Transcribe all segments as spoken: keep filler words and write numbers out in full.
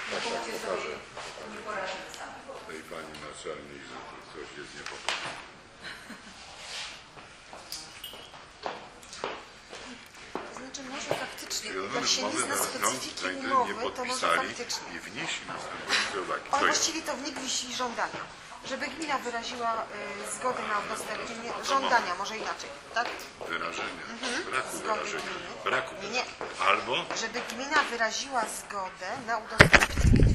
punkcie sobie nie poradzimy sami. Tej pani naczelnej, że coś jest niepokojne. To znaczy może faktycznie, jak się nie zna specyfiki umowy, to może faktycznie. I wnieśli następujące Ale właściwie to w nich wisi żądania. Żeby gmina wyraziła y, zgodę na udostępnienie, żądania, może inaczej, tak? Wyrażenia, Mhm. braku Zgody wyrażenia, gminy. braku Nie, nie. Albo? Żeby gmina wyraziła zgodę na udostępnienie.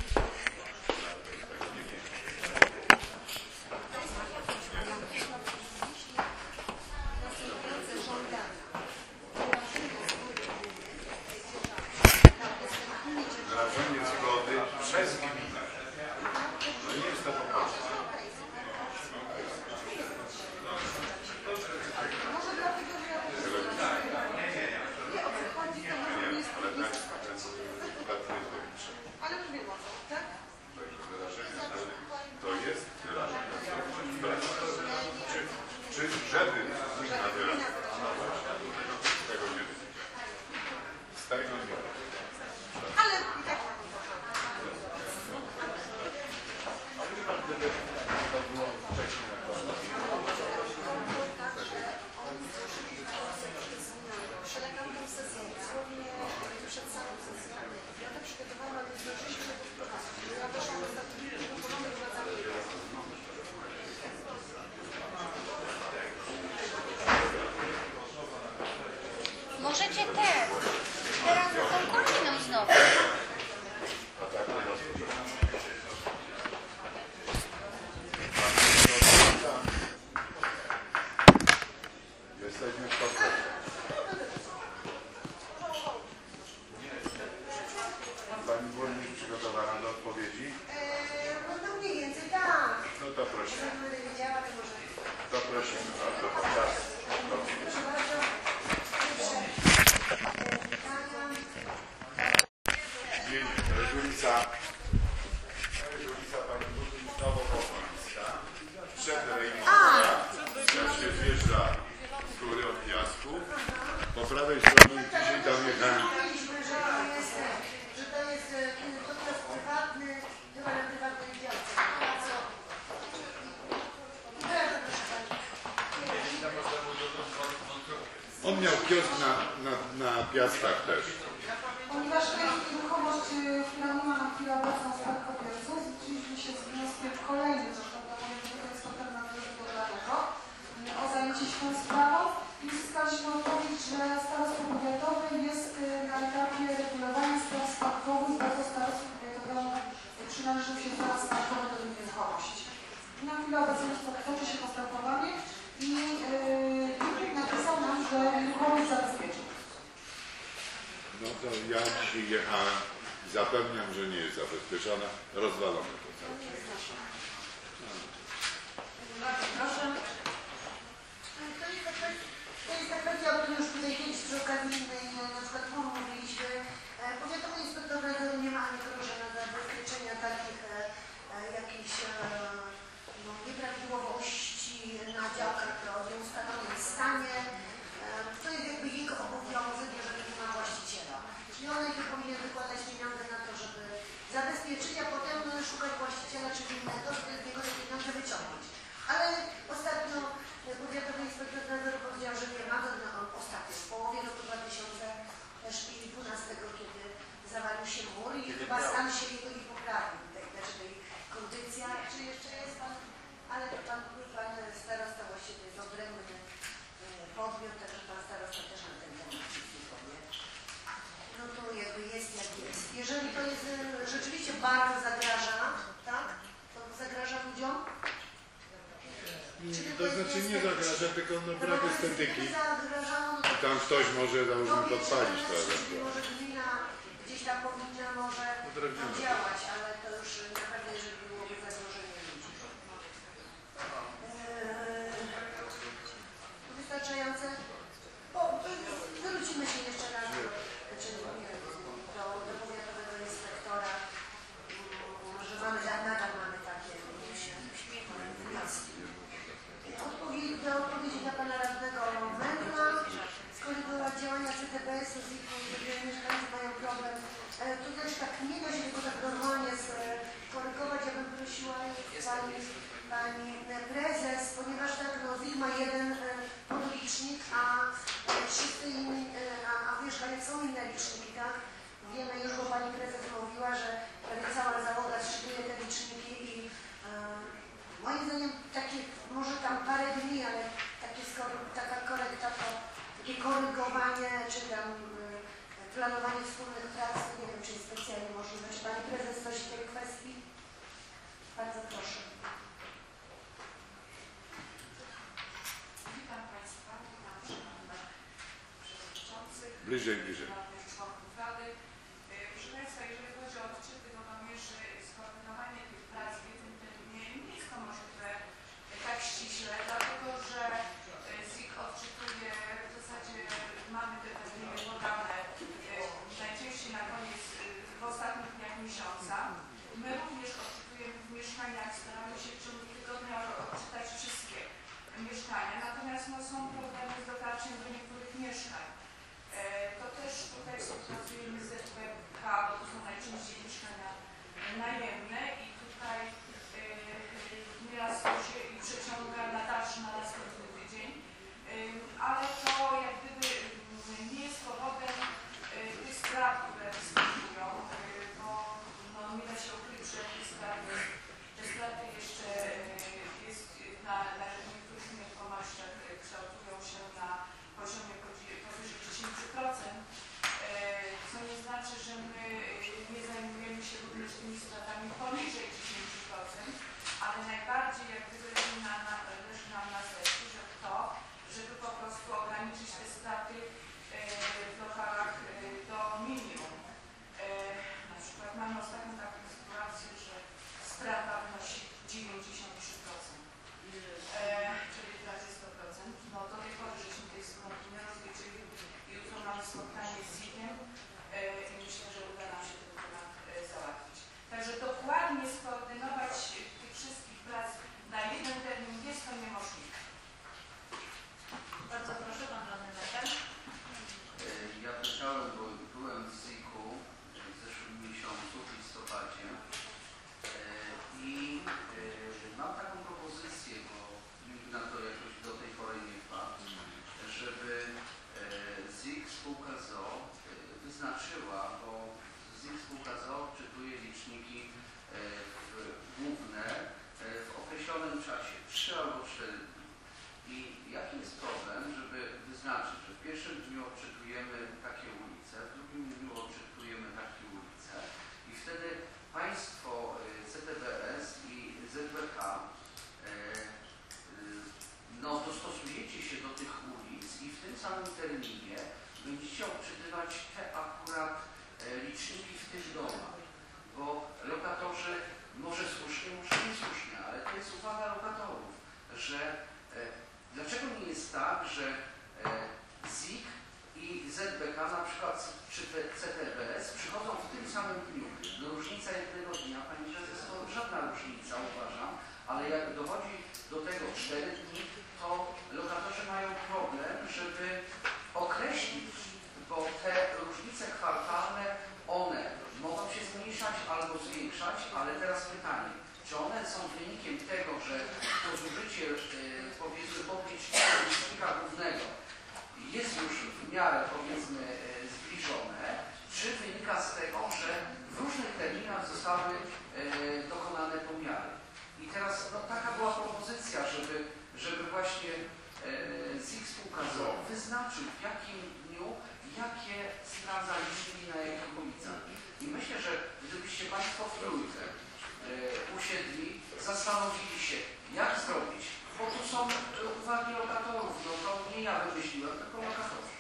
Wyrażenie zgody przez gminę. No nie jest to po prostu. Ale mówię o co, tak? To jest wyrażenie. Czy, czy żeby gmina wyraziła? Z tego nie wynika. Z tego nie wynika. Ale i tak. Przelegam tę sesję, dosłownie przed samą sesją. Ja to przygotowałam, ale nie zdążyliśmy się podprowadzić. Ja weszłam do takiego porządku wracamy. Możecie teraz, teraz z tą koliną znowu. Jesteśmy w kontekście. Pani burmistrz przygotowana do odpowiedzi? Eee, no mniej więcej tak. No to prosimy. Jak będę wiedziała, to może... To prosimy bardzo, bo czas. Proszę bardzo. Pierwsze pytania. Dzień, ulica. Ulica Pani Burmistrz Nowopoznańska. Przed rejmonem. Jak się zjeżdża z góry od piasku. Po prawej stronie dzisiaj tam jechali. Mówiliśmy, że to jest, że to jest podmiot prywatny, chyba na prywatnej działce. A co? Bardzo proszę Pani. On miał kiosk na, na, na piaskach też. Ponieważ to jest nieruchomość, która nie ma na chwilę obecną spadkobierców, zwróciliśmy się z wnioskiem kolejnym, zresztą to powiem, że to jest alternatywnego dla tego, o zajęcie się tą sprawą i uzyskaliśmy odpowiedź, że starostwo powiatowe jest na etapie regulowania spraw spadkowych, bo to starostwo powiatowemu przynależy się prawa spadkowe do tej nieruchomości. I na chwilę obecną toczy się postępowanie i yy, napisał nam, że nieruchomość zabezpieczy. No to ja dzisiaj jechałem i zapewniam, że nie jest zabezpieczona. Rozwalone to cały czas. Bardzo proszę. To jest ta kwestia, to jest ta kwestia, o której już tutaj kiedyś przy okazji innej na przykład forum mówiliśmy. Powiatowy inspektor nadzoru nie ma ani groszy na zabezpieczenia takich e, jakichś e, no, nieprawidłowości na działkach o nieustalonym stanie. E, to jest jakby jego obowiązek, jeżeli nie ma właściciela. Czyli on najpierw powinien wykładać pieniądze na to, żeby zabezpieczyć, a potem szukać właściciela czy innego, żeby z niego te pieniądze wyciągnąć. Ale ostatnio powiatowy inspektor nadzoru powiedział, że nie ma, to no, ostatnio w połowie roku dwa tysiące dwunastego, kiedy zawalił się mur i chyba stan się jego nie poprawił, tej, znaczy tej kondycja, czy jeszcze jest pan, ale to pan, pan starosta właściwie jest odrębny podmiot, także pan starosta też na ten temat nic nie powie. No to jakby jest jak jest. Jeżeli to jest rzeczywiście bardzo zagraża, tak? To zagraża ludziom? To znaczy nie zagraża, tylko no brak estetyki. I tam ktoś może załóżmy podpalić to ewentualnie. Może gmina gdzieś tam powinna może działać, ale to już naprawdę, jeżeli byłoby zagrożenie ludzi. Eee, wystarczające? O, zwrócimy się jeszcze raz do, znaczy, do, do powiatowego inspektora, że mamy, nadal mamy takie wnioski. Odpowiedź, do odpowiedzi dla pana radnego Węgla, skorygować działania C T B S-u z ich, że mieszkańcy mają problem. To też tak nie da się tego tak Bliżej, bliżej. członków Rady. Proszę Państwa, jeżeli chodzi o odczyty, to Wam że skoordynowanie tych prac w jednym terminie nie jest to możliwe tak ściśle, dlatego że Z I K odczytuje, w zasadzie mamy te terminy podane najczęściej na koniec, w ostatnich dniach miesiąca. My również odczytujemy w mieszkaniach, staramy się w ciągu tygodnia odczytać wszystkie mieszkania, natomiast no, są problemy z dotarciem do niektórych mieszkań. E, to też tutaj współpracujemy z Z B K, bo to są najczęściej mieszkania najemne i tutaj e, nieraz to się i przeciąga na dalszy, na następny tydzień, e, ale to jak gdyby nie jest powodem e, tych spraw, które występują, e, bo no, nie da się ukryć, że te straty, te straty jeszcze e, jest na, na niektórych nieruchomościach kształtują się na poziomie powyżej dziesięć procent, co nie znaczy, że my nie zajmujemy się również tymi stratami poniżej dziesięć procent, ale najbardziej jak gdyby leży nam na, leży nam na sercu, że to, żeby po prostu ograniczyć te straty w lokalach do minimum. Na przykład mamy ostatnią taką sytuację, że strata wynosi dziewięćdziesiąt trzy procent. E, czyli prawie sto procent. No do tej pory żeśmy tej sytuacji nie rozliczyli. Jutro mamy spotkanie z Z I K-iem e, i myślę, że uda nam się ten temat e, załatwić. Także dokładnie skoordynować tych wszystkich prac na jeden termin jest to niemożliwe. Bardzo proszę, pan radny Weber. Ja pytałem, bo byłem w Z I K-u w zeszłym miesiącu, w listopadzie i mam taką propozycję, bo nikt na to jakoś do tej pory nie wpadł, żeby Z I K spółka z o o wyznaczyła, bo Z I K spółka z o o odczytuje liczniki główne w określonym czasie, trzy albo cztery dni. I jaki jest problem, żeby wyznaczyć, że w pierwszym dniu odczytujemy takie ulice, w drugim dniu odczytujemy takie ulice i wtedy Państwo C T B S i Z B K no, dostosujecie się do tych ulic i w tym samym terminie będziecie odczytywać te akurat liczniki w tych domach, bo lokatorzy, może słusznie, może niesłusznie, ale to jest uwaga lokatorów, że dlaczego nie jest tak, że Z I K i Z B K na przykład czy C T B S przychodzą w tym samym dniu. No różnica jednego dnia, Pani Prezes, to żadna różnica, uważam, ale jak dochodzi do tego cztery dni, to lokatorzy mają problem, żeby określić, bo te różnice kwartalne, one mogą się zmniejszać albo zwiększać, ale teraz pytanie, czy one są wynikiem tego, że to zużycie, powiedzmy, podlicznika licznika głównego jest już w miarę, powiedzmy, zbliżone, czy wynika z tego, że w różnych terminach zostały dokonane pomiary. I teraz no, taka była propozycja, żeby, żeby właśnie Z I K spółka z o o wyznaczył, w jakim dniu, jakie sprawdza liczniki na jakich ulicach. I myślę, że gdybyście Państwo w trójkę usiedli, zastanowili się, jak zrobić, bo tu są uwagi lokatorów, no to nie ja wymyśliłem, tylko lokatorzy.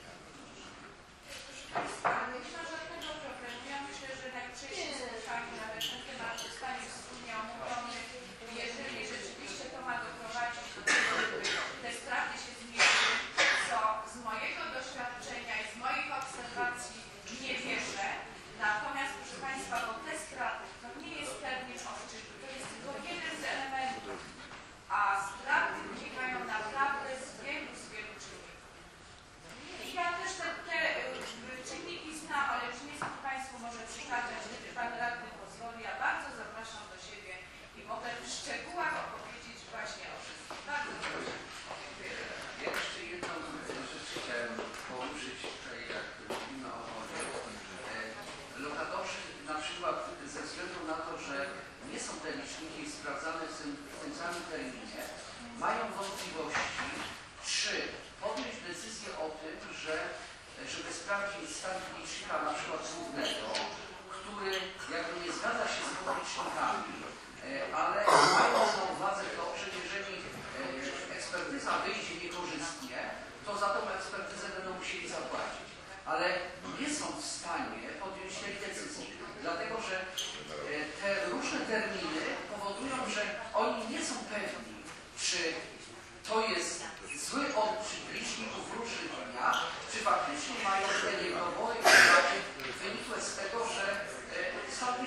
Ale nie ma żadnego problemu. Ja myślę, że najczęściej spotkanie nawet ten temat zostanie wspólnie omówiony. Jeżeli rzeczywiście to ma doprowadzić do tego, żeby te straty się zmniejszyły, co z mojego doświadczenia i z moich obserwacji nie wierzę. Natomiast proszę Państwa, bo te straty to nie jest termin odczytu, to jest tylko jeden z elementów, a straty wynikają naprawdę z wielu, z wielu czynników. I ja też te, te czynniki znam, ale już nie chcę Państwu może przeszkadzać, gdyby Pan Radny pozwoli. Ja bardzo zapraszam do siebie i mogę w szczegółach opowiedzieć właśnie o wszystkim. Bardzo proszę. Ja jeszcze jedną rzecz chciałem poruszyć tutaj, jak mówimy o wodzie. Lokatorzy na przykład ze względu na to, że nie są te liczniki sprawdzane w tym, w tym samym terminie, mają wątpliwości, czy podjąć decyzję o tym, że żeby sprawdzić stan licznika na przykład głównego, który jakby nie zgadza się z podlicznikami, ale mając na uwadze to, że jeżeli ekspertyza wyjdzie niekorzystnie, to za tą ekspertyzę będą musieli zapłacić. A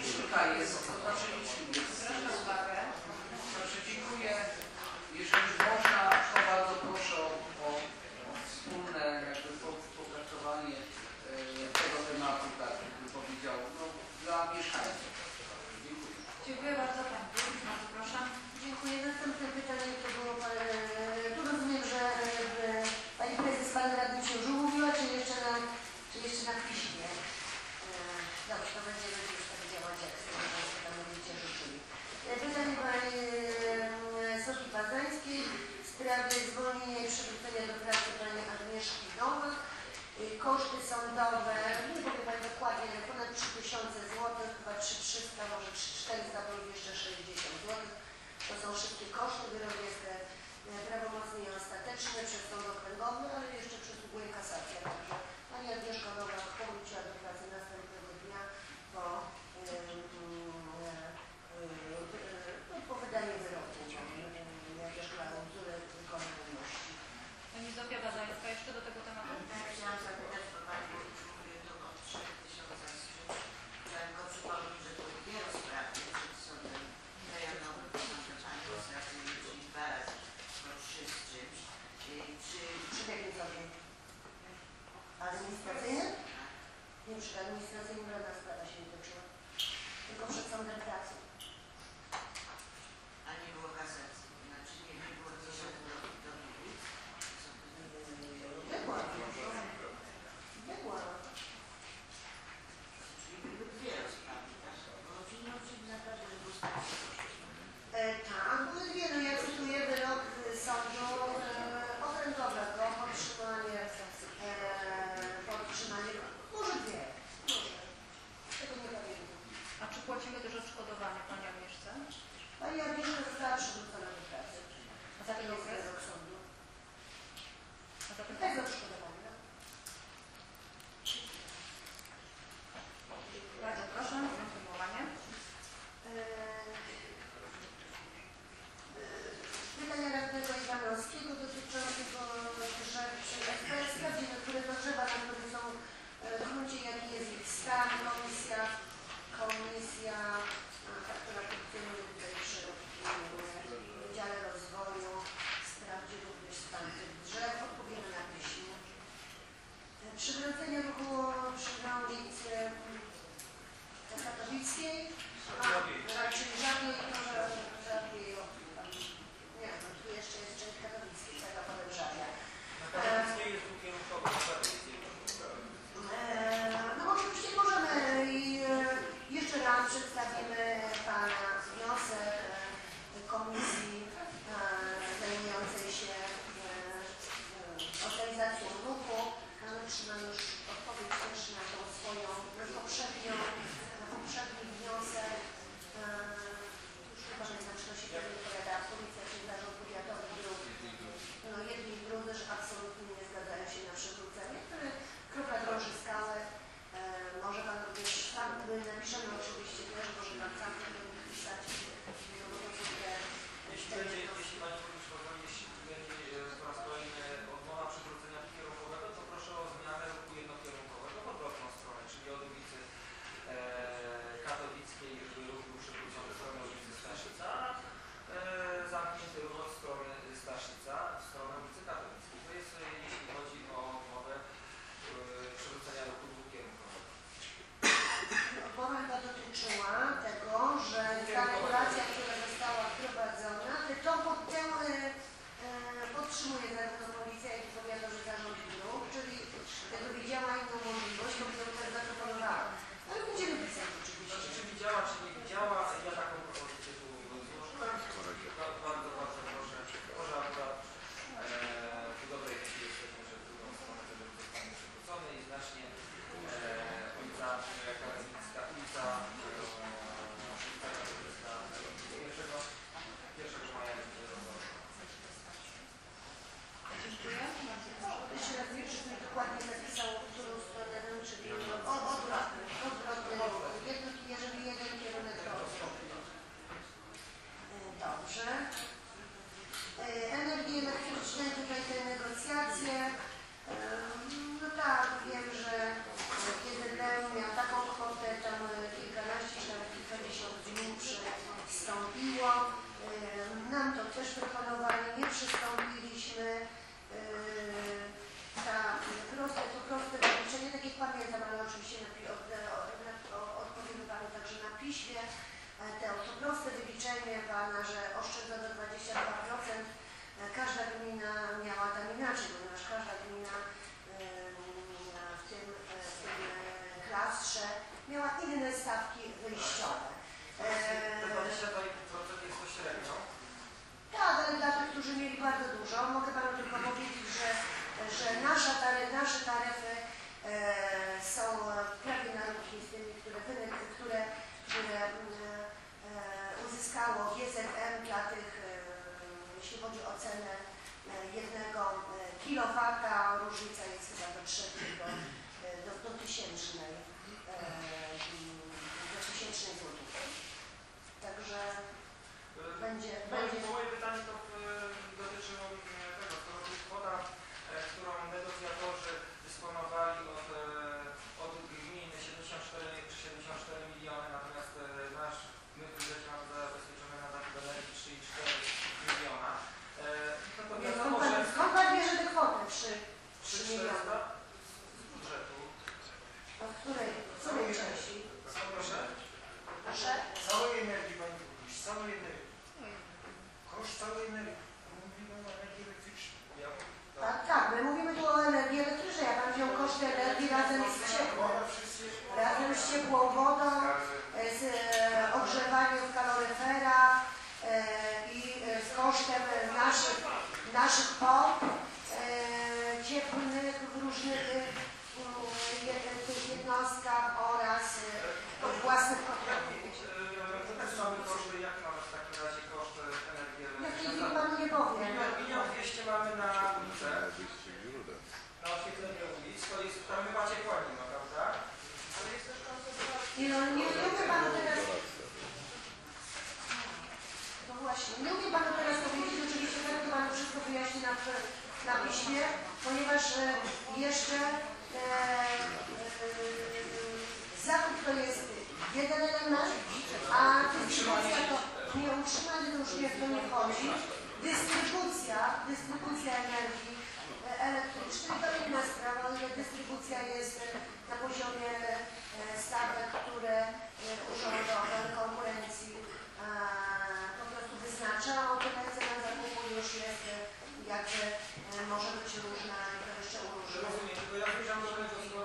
licznika jest, to znaczy licznik jest. Proszę uwagę. Dobrze, dziękuję. Jeżeli można, to bardzo proszę o, o, o wspólne jakby potraktowanie tego tematu, tak bym powiedział, no, dla mieszkańców. Dziękuję. Dziękuję bardzo Pani. Bardzo proszę. Dziękuję. Następne pytanie to było, e, tu rozumiem, że e, Pani Prezes, Pan Radny się już umówiła, czy jeszcze na, czy jeszcze na piśmie? E, dobrze, to będziemy już tak działać, jak sobie Państwo tam będziecie życzyli. E, pytanie Pani e, Sofii Bazańskiej w sprawie zwolnienia i przywrócenia do pracy Pani Agnieszki Nowak. E, koszty sądowe, nie powiem Pani dokładnie, ale ponad trzy tysiące złotych, chyba trzy tysiące trzysta, może trzy tysiące czterysta, bo jeszcze sześćdziesiąt złotych. To są wszystkie koszty, wyrok jest e, prawomocny i ostateczny przez sąd okręgowy, ale jeszcze przysługuje kasacja. Także Pani Agnieszka Nowak powróciła do pracy następnego dnia po, e, e, e, po wydaniu wyroku, jakieś klauzury wykonalności. Pani Zofia Bazańska jeszcze do tego tematu? Ja chciałam zapytać, bo Pani mówił to o trzy tysiące z czymś. Chciałam go przypomnieć, że były dwie rozprawy przed sądem rejonowym, to znaczy Pani Konstantynie, czyli dwa razy po trzy z czymś. Czy Przy jakim sądzie? Administracyjnym? Nie, przy administracyjnym żadna sprawa się nie toczyła. Tylko przed sądem pracy. a nie było kasacji? Znaczy nie, nie było dziesiątego do dobiegu? Była. Była. Czyli były dwie rozprawy, tak? Bo opinią się naprawdę, że był stać. E, tak, były dwie, no ja cytuję wyrok e, sądu e, okręgowego, podtrzymanie, e, podtrzymanie, może dwie, może, tego nie pamiętam. A czy płacimy też odszkodowanie Pani Agnieszce? Pani Agnieszka została przywrócona do pracy. A za ten To jest okres? wyrok sądu. A za ten Bez okres? odszkodowania. Bardzo proszę, informowanie. Pytania radnego Iwanowskiego dotyczącego drzew przy eksploatacji, które to drzewa, na których są w gruncie, jaki jest ich stan, komisja, komisja, ta, która funkcjonuje tutaj przy Wydziale Rozwoju, sprawdzi również stan tych drzew, odpowiemy na piśmie. Przywrócenie ruchu przy ulicy Katowickiej, a raczej żadnej, może żadnej, nie, no tu jeszcze jest część katowickiej, tego podejrzania. Katowickiej jest dwukierunkowa, katowickiej. No oczywiście możemy i jeszcze raz przedstawimy Pana wniosek komisji zajmującej się organizacją ruchu. Ale otrzymamy już odpowiedź też na tą swoją poprzednią, na poprzedni wniosek. Już nie pamiętam, czy to się pewnie powiada policja, czy zarząd powiatowy był. No jedni i drudzy, że absolutnie nie zgadzają się na przywrócenie, które kropla drąży skałę. E, może Pan również sam, napiszemy oczywiście też, może Pan sam tego pisać, no bo to są te Jeśli będzie, jeśli Pani Burmistrz pozwoli, jeśli będzie po raz kolejny odmowa przywrócenia kierunkowego, to proszę o zmianę ruchu jednokierunkowego w odwrotną stronę, czyli od ulicy e, Katowickiej, żeby ruch był przywrócony w stronę ulicy Staszica, a e, zamknięty ruch od strony Staszica w stronę ulicy Katowickiej. To jest, jeśli chodzi o odmowę e, przywrócenia ruchu dwukierunkowego. Odmowa chyba dotyczyła tego, że ta regulacja, która została wprowadzona, to pod tę e, podtrzymuje zarówno policja, jak i powiatowy zarząd dróg, czyli gdyby widziała inną możliwość, to by ją też zaproponowała. Ale będziemy pisać oczywiście. Znaczy, czy widziała, czy nie widziała, ja taką propozycję tu złożyłem. Bardzo, bardzo proszę. Może akurat e, w dobrej chwili jesteśmy, że w drugą stronę żeby zostanie przywrócony i znacznie e, ulica Katowicka, ulica piśmie te oto proste wyliczenie pana, że oszczędza do dwudziestu dwóch procent. Każda gmina miała tam inaczej, ponieważ każda gmina w tym, w tym klastrze miała inne stawki wyjściowe. Te dwadzieścia dwa procent jest to średnio. Tak, ale dla tych, którzy mieli bardzo dużo, mogę panu tylko powiedzieć, że, że nasza taryf, nasze taryfy e, są prawie na równi z tymi, które, które, które e, uzyskało G Z M dla tych, e, jeśli chodzi o cenę e, jednego kilowata, różnica jest chyba do trzech do, do, do tysięcznej, e, do tysięcznej złotówki. Także będzie, będzie... Moje pytanie to dotyczy tego, skoro to jest kwota, którą negocjatorzy dysponowali od, od gminy siedemdziesiąt cztery czy siedemdziesiąt cztery miliony, natomiast nasz, my w budżecie mamy zabezpieczone na zakup energii trzy i cztery miliona. No to wiadomo, że... Skąd pan bierze te kwoty? trzy miliony. Z budżetu. Od której, której części? Proszę? Proszę? Całej energii pani mówisz, całej energii. Koszt całej energii. Mówimy o energii elektrycznej. Ja Tak, tak, my mówimy tu o energii elektrycznej, a pan wziął koszty energii razem z ciepłem. Razem z ciepłą wodą, z e, ogrzewaniem w kaloryferach e, i e, z kosztem naszych, naszych pomp e, cieplnych w różnych e, tych jednostkach oraz e, własnych kotłowni. To też mamy koszty, jak mamy w takim razie koszt energii Ja w tej elektrycznej? chwili panu nie powiem. Milion dwieście mamy na ulicę, na oświetlenie ulic, to jest, tam my macie płani, no prawda? Ale jest też tam Nie, no, nie, nie umie panu teraz... No właśnie, nie umie panu teraz powiedzieć, oczywiście tak to panu wszystko wyjaśni na, na piśmie, ponieważ e, jeszcze e, e, zakup to jest jeden element, a dystrybucja to nie utrzymanie, to już nie w to nie wchodzi. Dystrybucja, dystrybucja energii elektrycznej to inna sprawa, ale dystrybucja jest na poziomie stawek, które Urząd Ochrony Konkurencji po prostu wyznacza, a tyle cena zakupu już jest jakby może być różna i to jeszcze uróżni. Rozumiem, tylko ja wyjrzam do tego, skoro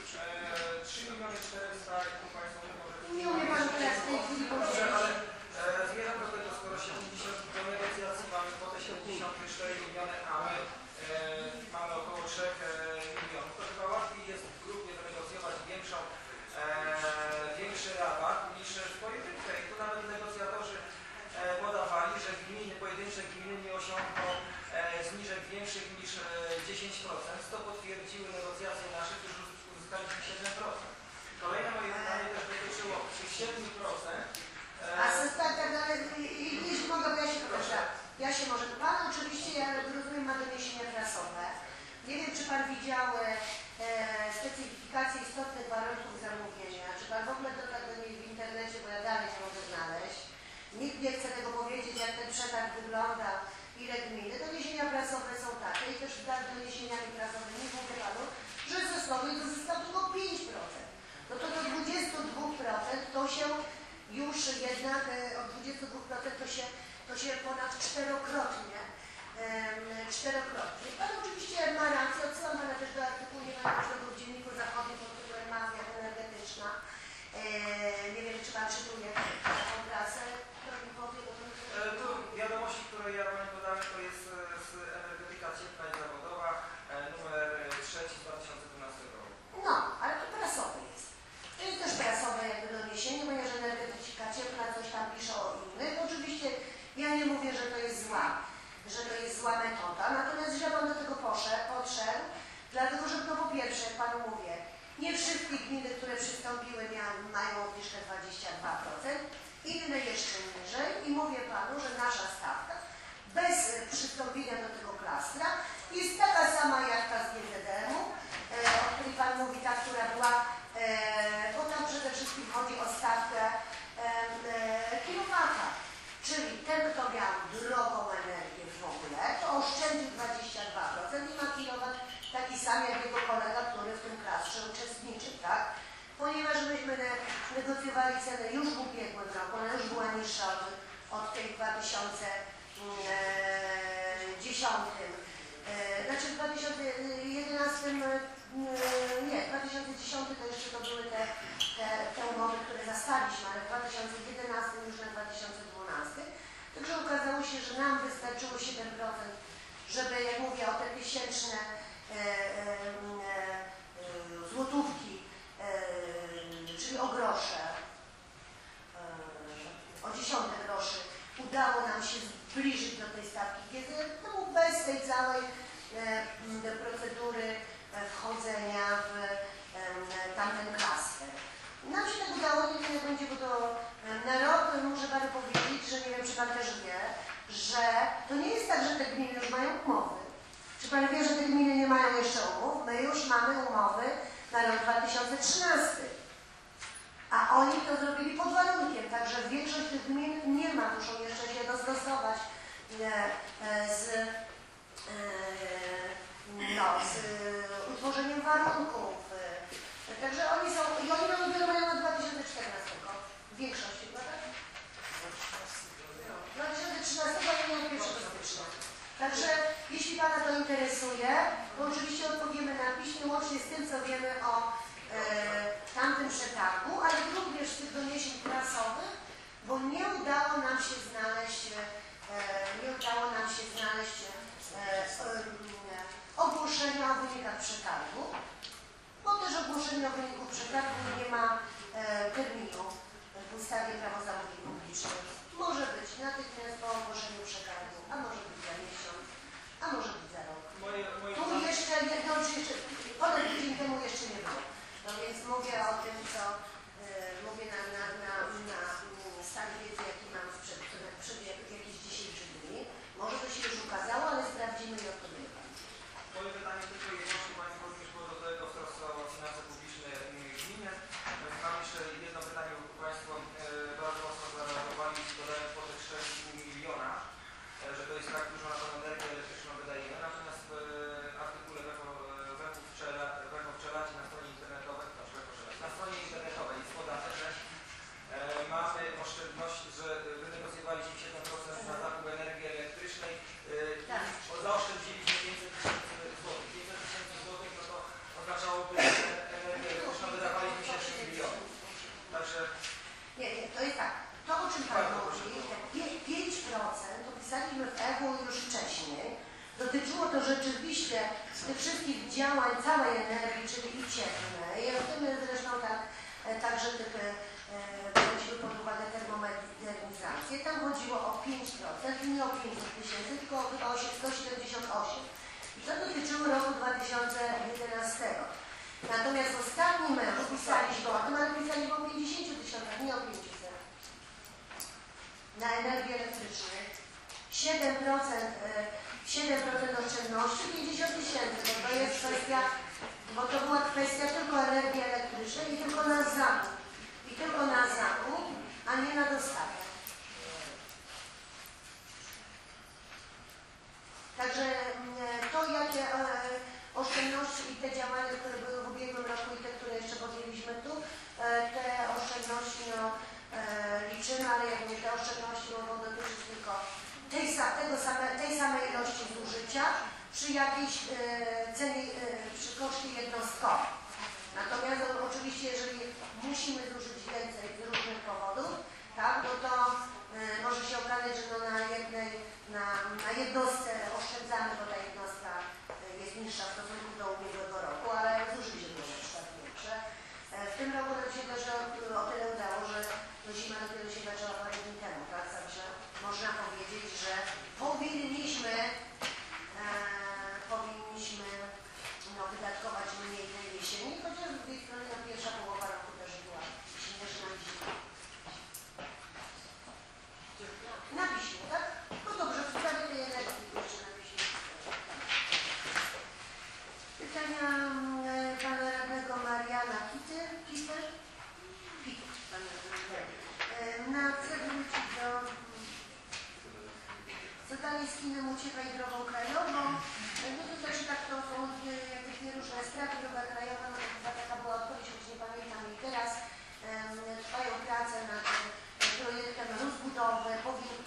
trzy miliony czterysta, jak tu Państwo mówią, że... Nie umie Pan teraz w tej chwili Dobrze, powiedzieć. ale e, zmierzam do tego, skoro siedemdziesiąt do negocjacji mamy kwotę siedemdziesiąt cztery miliony, a my e, mamy około trzy milionów, to chyba łatwiej jest w grupie wynegocjować większą, e, większy rabat niż w pojedynkę. I tu nawet negocjatorzy e, podawali, że gminy, pojedyncze gminy nie osiągną e, zniżek większych niż e, dziesięć procent. To potwierdziły negocjacje nasze, którzy uzyskaliśmy siedem procent. Kolejne moje pytanie też dotyczyło tych siedem procent. A tak, tak, ale jeśli mogę, bo ja się proszę. Ja się może. Pan oczywiście, ja rozumiem, ma doniesienia prasowe. Nie wiem, czy Pan widział e, specyfikację istotnych warunków zamówienia. Czy Pan w ogóle to tak w internecie, bo ja dalej nie mogę znaleźć. Nikt nie chce tego powiedzieć, jak ten przetarg wygląda, ile gminy. Doniesienia prasowe są takie i też z doniesieniami prasowymi mówię Panu, że Sosnowiec uzyskał tylko pięć procent. No to do dwudziestu dwóch procent to się już jednak od dwudziestu dwóch procent to się, to się ponad czterokrotnie, um, czterokrotnie. Pan oczywiście ma rację, odsyłam Pana też do artykułu nieważnego w Dzienniku Zachodnim pod tytułem Mafia energetyczna. E, nie wiem, czy Pan czytuje taką prasę, to mi powie, bo to... E, tu wiadomości, które ja Pani podałem, to jest z Energetyka Cieplna i Zawodowa, e, numer trzeci z dwa tysiące dwunastego roku. No, ale to prasowe jest. To jest też prasowe jakby doniesienie, ponieważ Energetyka Cieplna coś tam pisze o innych. Oczywiście ja nie mówię, że to jest zła, że to jest zła metoda, natomiast że Pan do tego poszedł, podszedł, dlatego że to po pierwsze, jak Panu mówię, nie wszystkie gminy, które przystąpiły, miały, mają obniżkę dwadzieścia dwa procent, inne jeszcze niżej i mówię Panu, że nasza stawka bez przystąpienia do tego klastra jest taka sama jak ta z G Z M-u, e, o której Pan mówi, ta, która była, e, bo tam przede wszystkim chodzi o stawkę e, e, kilowata, czyli ten, kto miał drogą energię w ogóle, to oszczędził dwadzieścia dwa procent i ma kilowat taki sam jak jego kolega, który w tym klastrze uczestniczy, tak? Ponieważ myśmy negocjowali cenę już w ubiegłym niższa od, od tej w dwa tysiące dziesiątym. Znaczy w dwa tysiące jedenastym, nie, dwa tysiące dziesiątym to jeszcze to były te, te, te umowy, które zastaliśmy, ale w dwa tysiące jedenastym już na dwa tysiące dwunastym. Także okazało się, że nam wystarczyło siedem procent, żeby, jak mówię, o te tysięczne e, e, e, złotówki, e, czyli o grosze, e, o dziesiąte groszy, udało nam się zbliżyć do tej stawki, kiedy no, bez tej całej e, procedury wchodzenia w e, tamten klaster. Nam się tak udało, nie wiem jak będzie, bo to na rok muszę Panu powiedzieć, że nie wiem, czy Pan też wie, że to nie jest tak, że te gminy już mają umowy. Czy Pan wie, że te gminy nie mają jeszcze umów? My już mamy umowy na rok dwa tysiące trzynasty. A oni to zrobili pod warunkiem, także większość tych gmin nie ma, muszą jeszcze się dostosować z, no, z utworzeniem warunków. Także oni są, i oni dopiero mają na dwa tysiące czternasty, w większości, prawda? dwa tysiące trzynasty oni mają pierwszego stycznia. Także jeśli Pana to interesuje, to oczywiście odpowiemy na piśmie, łącznie z tym, co wiemy o e, tamtym przetargu, ale również z tych doniesień prasowych, bo nie udało nam się znaleźć, e, nie udało nam się znaleźć e, e, ogłoszenia o wynikach przetargu, bo też ogłoszenie o wyniku przetargu nie ma e, terminu w ustawie Prawo zamówień publicznych. Może być natychmiast po ogłoszeniu przetargu, a może być za miesiąc, a może być za rok. Moje, moje Tu jeszcze jedno, czy jeszcze, ponad tydzień temu jeszcze nie było. No więc mówię o tym, co e, mówię na, na, na, na stan wiedzy, jaki mam sprzed, przed jakieś dziesięciu dni. Może to się już ukazało, ale sprawdzimy i odpowiemy. Moje pytanie tylko jedno, czy Państwo również było do tego w trosce o finanse publiczne gminy. Mam jeszcze jedno pytanie, bo Państwo e, bardzo mocno zareagowali, dodając po tych sześć i pół miliona, e, że to jest tak dużo na tą energię elektryczną wydajemy. Natomiast w e, artykule Wecho Pczelaci na stronie internetowej, znaczy na stronie internetowej jest podane, że e, mamy oszczędność, że wynegocjowaliśmy siedem procent na zakup energii elektrycznej e, Tak. i zaoszczędziliśmy pięćset tysięcy złotych. pięćset tysięcy złotych to, to oznaczałoby, że energię elektryczną wydawaliśmy się trzy miliony. Także Nie, nie, to jest tak. To, o czym Pan mówi, te pięć procent opisaliśmy w E W U już wcześniej. Dotyczyło to rzeczywiście tych wszystkich działań całej energii, czyli i cieplnej, i w tym zresztą tak, także tych wzięliśmy pod uwagę termomodernizację. Tam chodziło o pięć procent, nie o pięćset tysięcy, tylko o sto siedemdziesiąt osiem. I to dotyczyło roku dwa tysiące jedenastego. Natomiast w ostatnim roku pisaliśmy o tym, ale pisaliśmy o pięćdziesięciu tysiącach, nie o pięciuset. Na energię elektryczną. siedem procent, siedem procent oszczędności, pięćdziesiąt tysięcy, bo to jest kwestia, bo to była kwestia tylko energii elektrycznej i tylko na zakup. I tylko na zakup, a nie na dostawę. Także to, jakie oszczędności i te działania, które były w ubiegłym roku i te, które jeszcze podjęliśmy tu, te oszczędności no, liczymy, ale jak mówię, te oszczędności mogą dotyczyć tylko tej, tego same, tej samej ilości zużycia przy jakiejś e, cenie, e, przy koszcie jednostkowym. Natomiast no, oczywiście, jeżeli musimy zużyć więcej z różnych powodów, tak, no to e, może się okazać, że no, na jednej, na, na jednostce oszczędzamy, bo ta jednostka jest niższa w stosunku do ubiegłego roku, ale zużycie było na przykład większe. E, w tym roku nam się też o tyle udało, że no, zima dopiero się zaczęła parę dni temu, tak, także można powiedzieć, że powinniśmy, e, powinniśmy no, wydatkować mniej tej jesieni, chociaż z drugiej strony no, pierwsza połowa roku też była śnieżna i zimna. Na piśmie, tak? No dobrze, w sprawie tej energii jeszcze na piśmie. Pytania e, pana radnego Mariana Kity, Kiter? Kiter, pan radny. E, na chcę wrócić do co dalej z kinem ucieka i drogą krajową. No to znaczy tak, to są dwie, dwie różne sprawy. Droga krajowa, no to chyba taka była odpowiedź, choć nie pamiętam jej teraz. Um, trwają prace nad projektem rozbudowy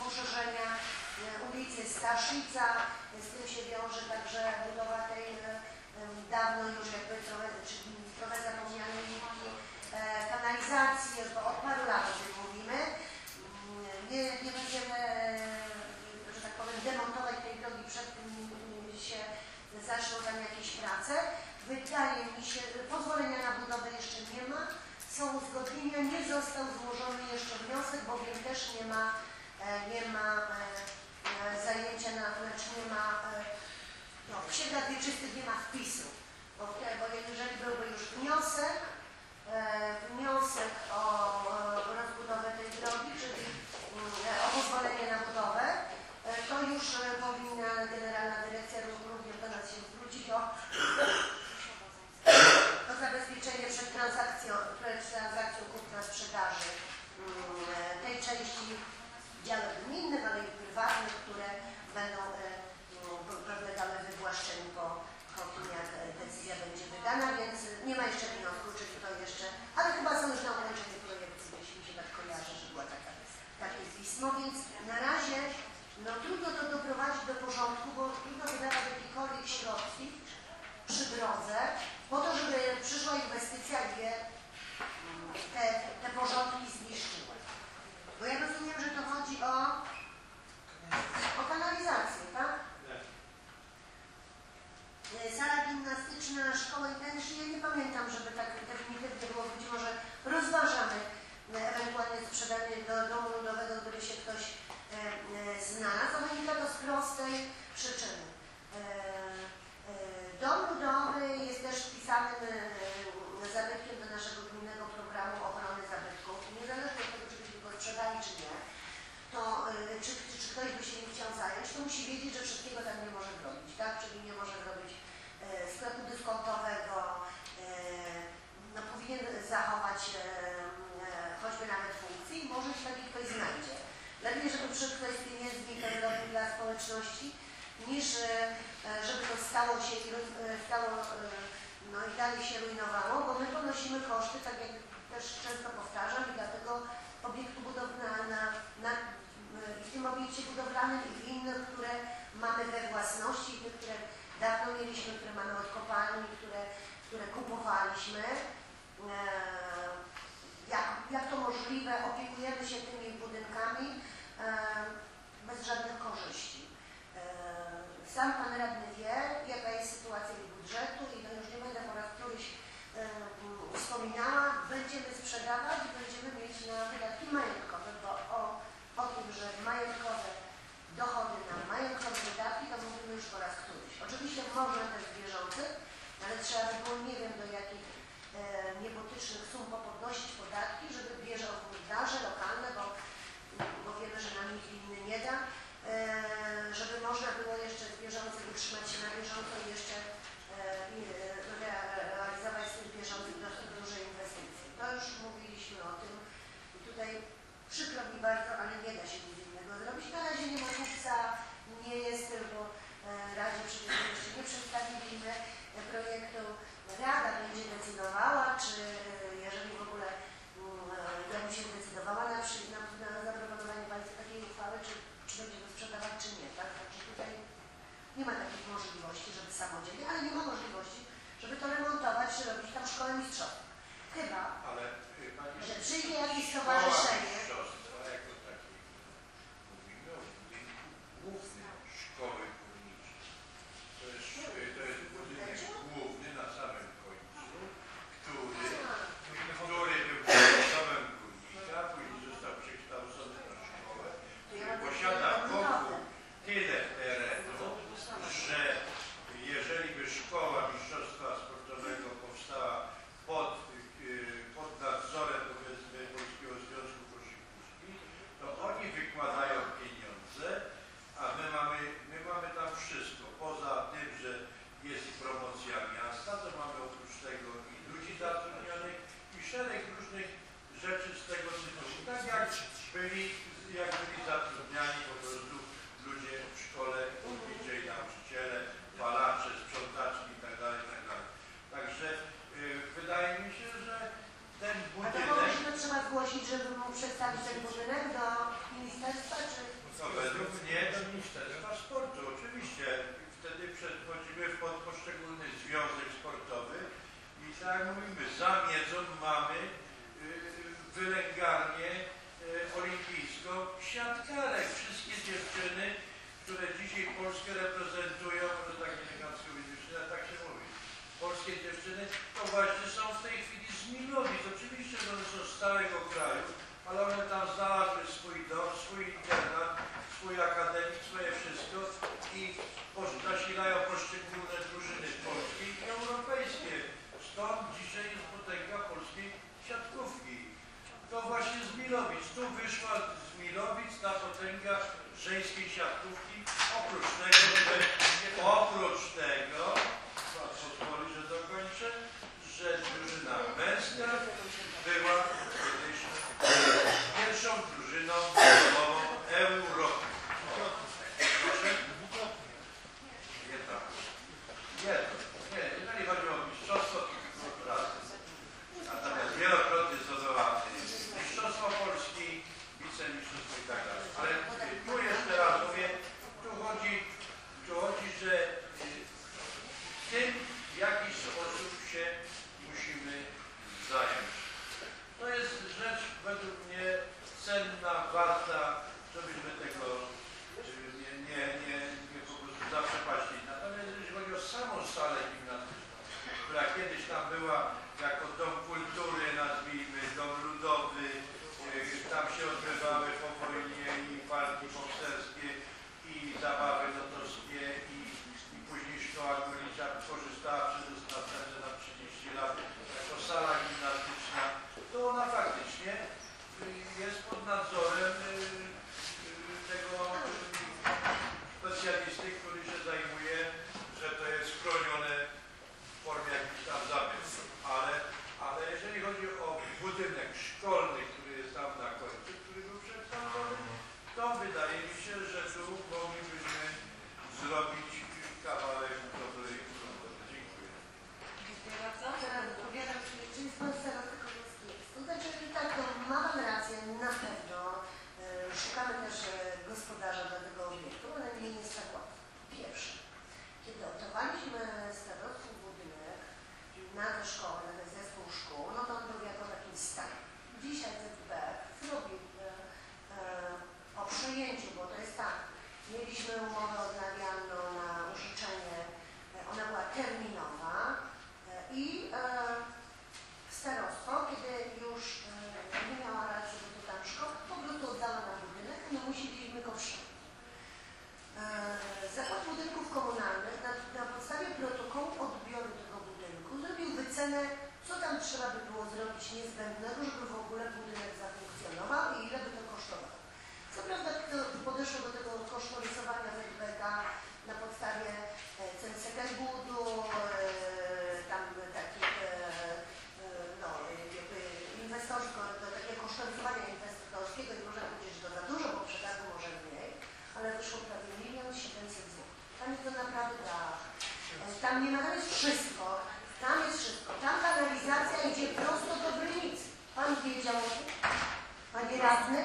poszerzenia ulicy Staszica. Z tym się wiąże także budowa tej dawno już jakby trochę, czy trochę zapomnianej linii kanalizacji, bo od paru lat o tym mówimy. Nie, nie będziemy, że tak powiem, demontować tej drogi przed tym się zaczną tam jakieś prace. Wydaje mi się, pozwolenia na budowę jeszcze nie ma, są uzgodnienia, nie został złożony jeszcze wniosek, bowiem też nie ma, nie ma zajęcia, na, znaczy nie ma, no, w księgach wieczystych nie ma wpisu, bo, bo jeżeli byłby już wniosek, wniosek o rozbudowę tej drogi, czyli o pozwolenie na budowę, to już powinna Generalna Dyrekcja również do nas się zwrócić o, o zabezpieczenie przed transakcją, przed transakcją kupna-sprzedaży tej części działek gminnych, ale i prywatnych, które będą podlegały wywłaszczeniu po, po tym, jak decyzja będzie wydana, więc nie ma jeszcze wniosku, czyli to jeszcze, ale chyba są już na ukończenie projektu, jeśli mi się tak kojarzy, że była taka, takie pismo, więc na razie no trudno to doprowadzić do porządku, bo trudno wydawać jakiekolwiek środki przy drodze, po to, żeby przyszła inwestycja, gdzie te, te porządki zniszczyła. Bo ja rozumiem, że to chodzi o, o kanalizację, tak? Sala gimnastyczna, szkoła internetna, ja nie pamiętam, żeby tak definitywnie było, być może rozważamy ewentualnie sprzedanie do domu ludowego, gdyby się ktoś e, e, znalazł, ale wynika to z prostej przyczyny. E, e, dom ludowy jest też wpisanym e, zabytkiem do naszego gminnego programu ochrony zabytków. Niezależnie od tego, czy byśmy go sprzedali, czy nie, to e, czy, czy ktoś by się nie chciał zająć, to musi wiedzieć, że wszystkiego tam nie może zrobić, tak? Czyli nie może zrobić e, sklepu dyskontowego, e, no, powinien zachować e, choćby nawet funkcji, może się taki ktoś znajdzie. Lepiej, żeby przyszedł ktoś z pieniędzmi to zrobił dla społeczności, niż żeby to stało się i stało, no i dalej się rujnowało, bo my ponosimy koszty, tak jak też często powtarzam, i dlatego obiektu budowlanego, na, na, w tym obiekcie budowlanym i w innych, które mamy we własności, te, które dawno mieliśmy, które mamy od kopalni, które, które kupowaliśmy. Jak, jak to możliwe, opiekujemy się tymi budynkami e, bez żadnych korzyści. E, sam Pan Radny wie, jaka jest sytuacja ich budżetu i to już nie będę po raz któryś e, wspominała, będziemy sprzedawać i będziemy mieć na wydatki majątkowe, bo o, o tym, że majątkowe dochody na majątkowe wydatki, to mówimy już po raz któryś. Oczywiście można też bieżących, ale trzeba by było, nie wiem do jakich niebotycznych sum podnosić podatki, żeby bierze gospodarze lokalne, bo, bo wiemy, że nam nikt inny nie da, e, żeby można było jeszcze z bieżących utrzymać się na bieżąco i jeszcze e, realizować z tych bieżących dosyć duże inwestycje. To już mówiliśmy o tym i tutaj przykro mi bardzo, ale nie da się nic innego zrobić. Na razie nie ma kupca, nie jest, bo e, Radzie przecież jeszcze nie przedstawiliśmy projektu. Rada będzie decydowała, czy jeżeli w ogóle ja bym się decydowała na, na, na zaproponowanie Państwa takiej uchwały, czy, czy będziemy sprzedawać, czy nie. Tak? Także tutaj nie ma takich możliwości, żeby samodzielnie, ale nie ma możliwości, żeby to remontować, czy robić tam szkołę mistrzowską. Chyba, ale, że przyjdzie jakieś stowarzyszenie. Jako takie. Mówimy o budynku głównym szkoły górniczej. To jest, to jest budynek główny na samym końcu, który, który był podstawem górnika, później został przekształcony na szkołę, który posiada wokół tyle terenu, że jeżeli by szkoła mistrzostwa sportowego powstała pod, pod nadzorem, powiedzmy, Polskiego Związku Koszykówki, to oni wykładają pieniądze, a my mamy, my mamy tam wszystko. Poza tym, że jest promocja miasta, to mamy oprócz tego i ludzi zatrudnionych i szereg różnych rzeczy z tego tytułu. Tak jak byli, jak byli zatrudniani po prostu ludzie w szkole górniczej, nauczyciele, palacze, sprzątaczki itd. itd. Także yy, wydaje mi się, że ten A to budynek... musimy trzeba zgłosić zgłosić, żeby mógł przedstawić ten budynek do ministerstwa, czy... No, według mnie do Ministerstwa Sportu, oczywiście. Wtedy przechodzimy pod poszczególny związek sportowy i tak jak mówimy, za miedzą mamy y, wylęgarnię y, olimpijską siatkarek. Wszystkie dziewczyny, które dzisiaj Polskę reprezentują, może tak elegancko dziewczyny, tak się mówi, polskie dziewczyny, to właśnie są w tej chwili z Milowic. Oczywiście, że one są z całego kraju, ale one tam znalazły swój dom, swój internat, swój akademik, swoje wszystko i zasilają poszczególne drużyny polskie i europejskie. Stąd dzisiaj jest potęga polskiej siatkówki. To właśnie z Milowic. Tu wyszła z Milowic ta potęga żeńskiej siatkówki. Oprócz tego, że, oprócz tego, pozwoli, że dokończę, że drużyna męska była kiedyś pierwszą drużyną zespołową Europy. Proszę? Jedno. Jedno. Nie, jeżeli chodzi o mistrzostwo, to razy. Natomiast wielokrotnie zdobyła mistrzostwo Polski, wicemistrzostwo i tak dalej. Ale tu jeszcze raz mówię, tu chodzi, tu chodzi, że tym w jaki sposób się musimy zająć. To jest rzecz według mnie cenna, warta, żebyśmy tego nie, nie, nie, nie po prostu zaprzepaścili. Natomiast jeżeli chodzi o samą salę gimnastyczną, która kiedyś tam była jako dom kultury, nazwijmy, dom ludowy, tam się odbywały po wojnie i walki bokserskie i zabawy lotowskie i, i później szkoła górnicza korzystała przez następne na trzydzieści lat jako sala gimnastyczna, to ona faktycznie jest pod nadzorem tego specjalisty, który się zajmuje, że to jest chronione w formie jakichś tam zabytków. Ale, ale jeżeli chodzi o budynek szkolny, który jest tam na końcu, który był przedstawiony, to wydaje mi się, że tu moglibyśmy zrobić kawałek dobrej roboty. Dziękuję. Dziękuję bardzo. Odpowiadam, czy jest Pan zaraz tylko jest. To znaczy, tak, to ma Pan rację, na pewno e, szukamy też e, gospodarza dla tego obiektu, ale nie jest tak łatwo. Pierwsze, kiedy oddawaliśmy starostwu budynek na tę szkołę, na ten zespół szkół, no to on był jako takim stanie. Dzisiaj Z B zrobił e, e, o przejęciu, bo to jest tak, mieliśmy umowę odnawialną na użyczenie, e, ona była terminowa e, i e, starostwo, kiedy już e, nie miała racji, bo to tam szkoła, po prostu oddała na budynek, no musieliśmy go przejąć. Zakład Budynków Komunalnych na, na podstawie protokołu odbioru tego budynku zrobił wycenę, co tam trzeba by było zrobić niezbędnego, żeby w ogóle budynek zafunkcjonował i ile by to kosztowało. Co prawda to podeszło do tego kosztorysowania Z B K na podstawie cen Sekelbudu, tam takich no, jakby inwestorzy, do takiego kosztorysowania inwestorskiego nie można powiedzieć, że to za dużo, bo przetargu może mniej, ale wyszło prawie milion siedemset złotych. Tam jest to naprawdę tak. Tam nie ma, tam jest wszystko. Tam jest wszystko. Tam kanalizacja idzie prosto do Brynicy. Pan wiedział o tym? Panie radny?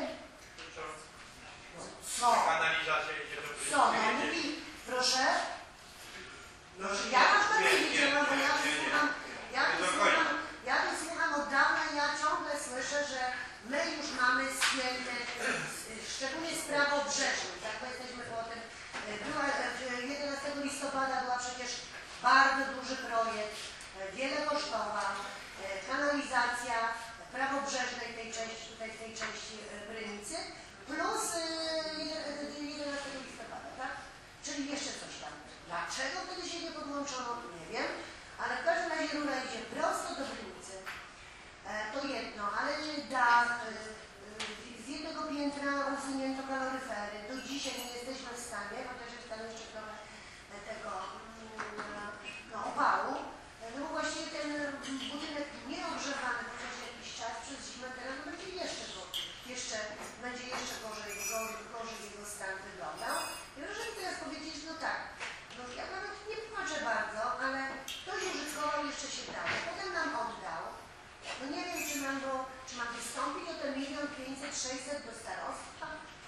Co? Kanalizacja idzie do Brynicy. Co? No mówi, proszę? No, Ja na przykład nie wiedziałam, bo ja wysłucham, ja wysłucham, ja wysłucham od dawna i ja ciągle słyszę, że my już mamy spielne, szczególnie z prawobrzeżnym, tak, bo jesteśmy po tym, była, jedenastego listopada była przecież bardzo duży projekt, wiele kosztowa, kanalizacja prawobrzeżnej tej części, tutaj w tej części Brynicy, plus jedenastego listopada, tak? Czyli jeszcze coś tam. Dlaczego wtedy się nie podłączono, nie wiem, ale w każdym razie rura idzie prosto do Brynicy. To jedno, ale dach, z jednego piętra usunięto kaloryfery. Do dzisiaj nie jesteśmy w stanie, chociaż jest tam jeszcze trochę tego no, opału, no bo właściwie ten budynek nieogrzewany przez jakiś czas, przez zimę teraz będzie jeszcze, jeszcze będzie jeszcze gorzej, gorzej, gorzej jego stan wyglądał. I proszę mi teraz powiedzieć, no tak, no ja nawet nie płaczę bardzo, ale ktoś użytkował, jeszcze się dało, potem nam oddał. No nie wiem, czy nam go, Czy mam wystąpić o ten milion pięćset, sześćset do starostwa?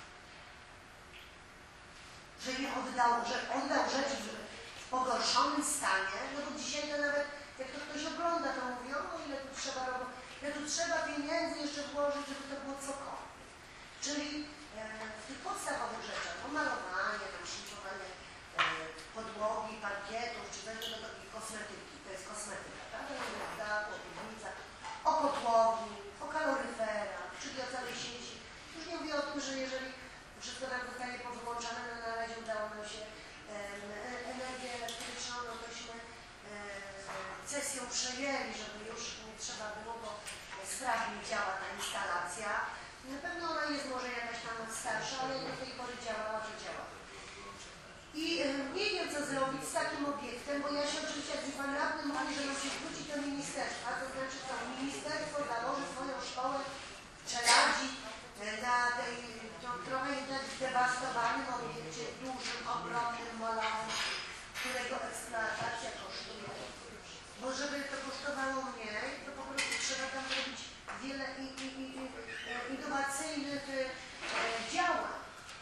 Że nie oddał, że oddał rzeczy w pogorszonym stanie, no bo dzisiaj to nawet, jak to ktoś ogląda, to mówi, o ile tu trzeba robić, ile tu trzeba pieniędzy jeszcze włożyć, żeby to było cokolwiek. Czyli e, w tych podstawowych rzeczach, no malowanie, tam szlifowanie e, podłogi, parkietów, czy też do takiej kosmetyki, to jest kosmetyka, tak? O piwnica, o podłogi, o kaloryferach, czyli o całej sieci. Już nie mówię o tym, że jeżeli wszystko tak zostanie powyłączane, no na razie udało nam się e, energię elektryczną, no tośmy e, sesją przejęli, żeby już nie trzeba było, bo sprawnie działa ta instalacja. Na pewno ona jest może jakaś tam starsza, ale do tej pory działała, że działa. I e, nie wiem, co zrobić z takim obiektem, bo ja się oczywiście, jak pan radny mówi, że mam się wrócić do ministerstwa, to znaczy co, ministerstwo założy swoją szkołę w Czeladzi na tej to, trochę jednak zdewastowanym obiekcie, dużym, ogromnym molochu, którego eksploatacja kosztuje. Bo żeby to kosztowało mniej, to po prostu trzeba tam robić wiele i, i, i, i, innowacyjnych e, działań.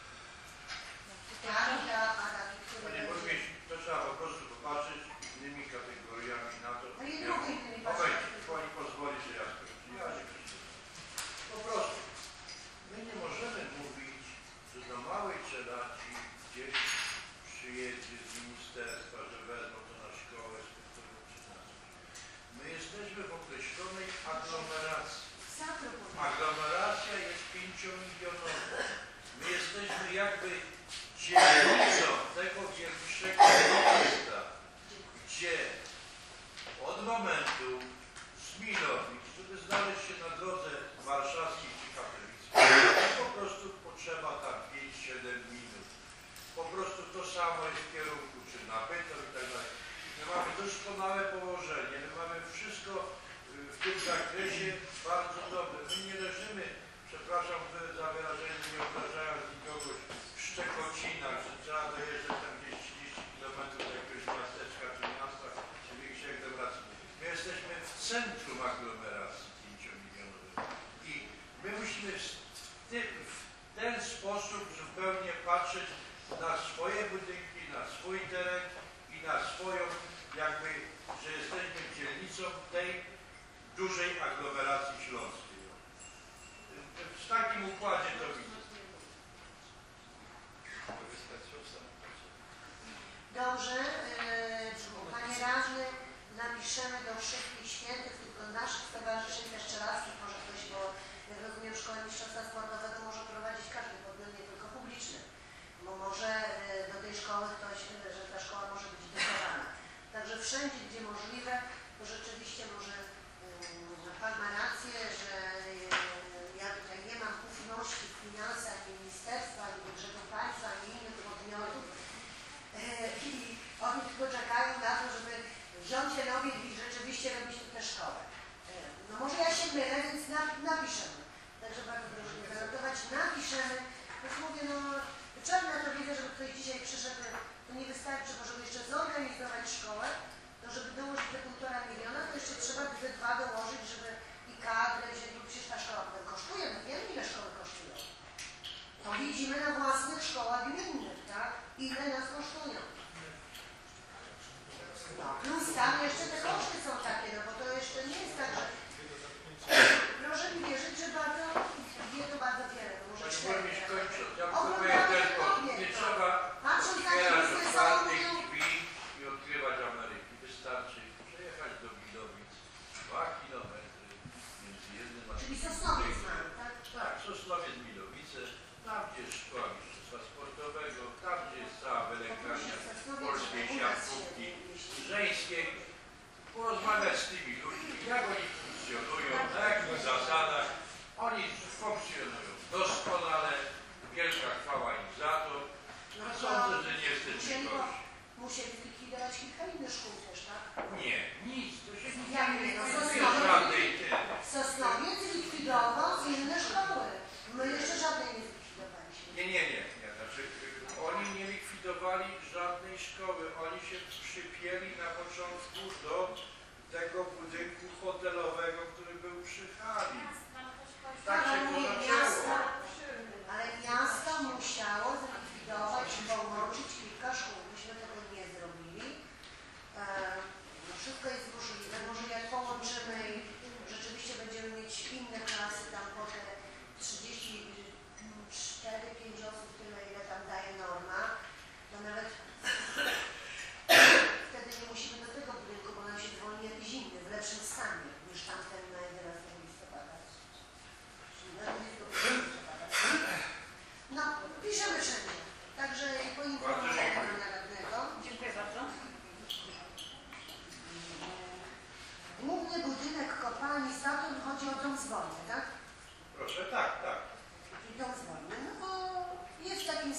Tak, dla Adami, które... Panie burmistrzu, to trzeba po prostu popatrzeć innymi kategoriami na to. Ale nie mogę innymi Moment, pani pozwoli, że ja skończę. Ja się po prostu. My nie możemy mówić, że do małej Czeladzi gdzieś przyjedzie z ministerstwa, że wezmą to na szkołę, z którego przyznaczy. My jesteśmy w określonej aglomeracji. Aglomeracja jest pięciomilionowa. My jesteśmy jakby dzielnicą tego większego miasta, gdzie od momentu z Milowic, żeby znaleźć się na drodze warszawskiej czy katowickiej, po prostu potrzeba tam pięć siedem minut. Po prostu to samo jest w kierunku, czy na Bytom i tak dalej. My mamy doskonałe położenie, my mamy wszystko w tym zakresie bardzo dobre. My nie leżymy, przepraszam za wyrażenie, nie obrażając nikogo, w Szczekocinach, że trzeba dojeżdżać tam gdzieś trzydzieści kilometrów do jakiegoś miasteczka czy miasta, czy większej aglomeracji. My jesteśmy w centrum aglomeracji pięciomilionowej i my musimy w, ty, w ten sposób zupełnie patrzeć na swoje budynki, na swój teren i na swoją, jakby, że jesteśmy dzielnicą tej dużej aglomeracji śląskiej. W takim układzie to widzę. Dobrze, yy, panie radny, napiszemy do wszystkich świętych, tylko naszych stowarzyszeń też czeladskich, może ktoś, bo jak rozumiem, szkołę mistrzostwa sportowego może prowadzić każdy podmiot, nie tylko publiczny, bo może yy, do tej szkoły ktoś, yy, że ta szkoła może być dotowana. Także wszędzie, gdzie możliwe, to rzeczywiście może yy, pan ma rację, że yy, ja tutaj nie mam ufności w finansach ministerstwa, ani budżetu państwa, ani innych podmiotów. I oni tylko czekają na to, żeby wziąć ten obiekt i rzeczywiście robić tu tę szkołę. No może ja się mylę, więc napiszemy. Także bardzo proszę mnie zareagować. Napiszemy. Już mówię, no trzeba na to wiedzę, żeby ktoś dzisiaj przyszedł, to nie wystarczy, bo żeby jeszcze zorganizować szkołę, to żeby dołożyć te półtora miliona, to jeszcze trzeba te dwa dołożyć, żeby i kadrę wziąć, bo przecież ta szkoła potem kosztuje, my wiemy, ile szkoły kosztują. To widzimy na własnych szkołach gminnych, tak? Ile nas kosztują. No, plus tam jeszcze te koszty są takie, no bo to jeszcze nie jest tak, że proszę mi wierzyć, że bardzo, wie to bardzo wiele, bo może cztery. Ja powiem tylko, nie trzeba otwierać otwartych drzwi i odkrywać Ameryki. Wystarczy przejechać do Milowic dwa kilometry między jednym a Czyli Sosnowiec mamy, tak? Tak, Sosnowiec, Milowice, tam gdzie jest szkoła mistrzostwa sportowego, tam gdzie jest cała wylęgarnia polskiej siatkówki żeńskiej, porozmawiać z tymi ludźmi, jak oni funkcjonują, na jakich zasadach. Oni funkcjonują doskonale, wielka chwała im za to. A sądzę, że nie jesteśmy gorsi. Musieli zlikwidować kilka innych szkół też, tak? Nie, nic, to się nie Jak nie, no jest żadnej tyle. Sosnowiec likwidował inne szkoły. My jeszcze żadnej nie zlikwidowaliśmy. Nie, nie, nie, nie. Znaczy, oni nie likwidowali żadnej szkoły. Oni się przypięli na początku do tego budynku hotelowego, który był przy hali.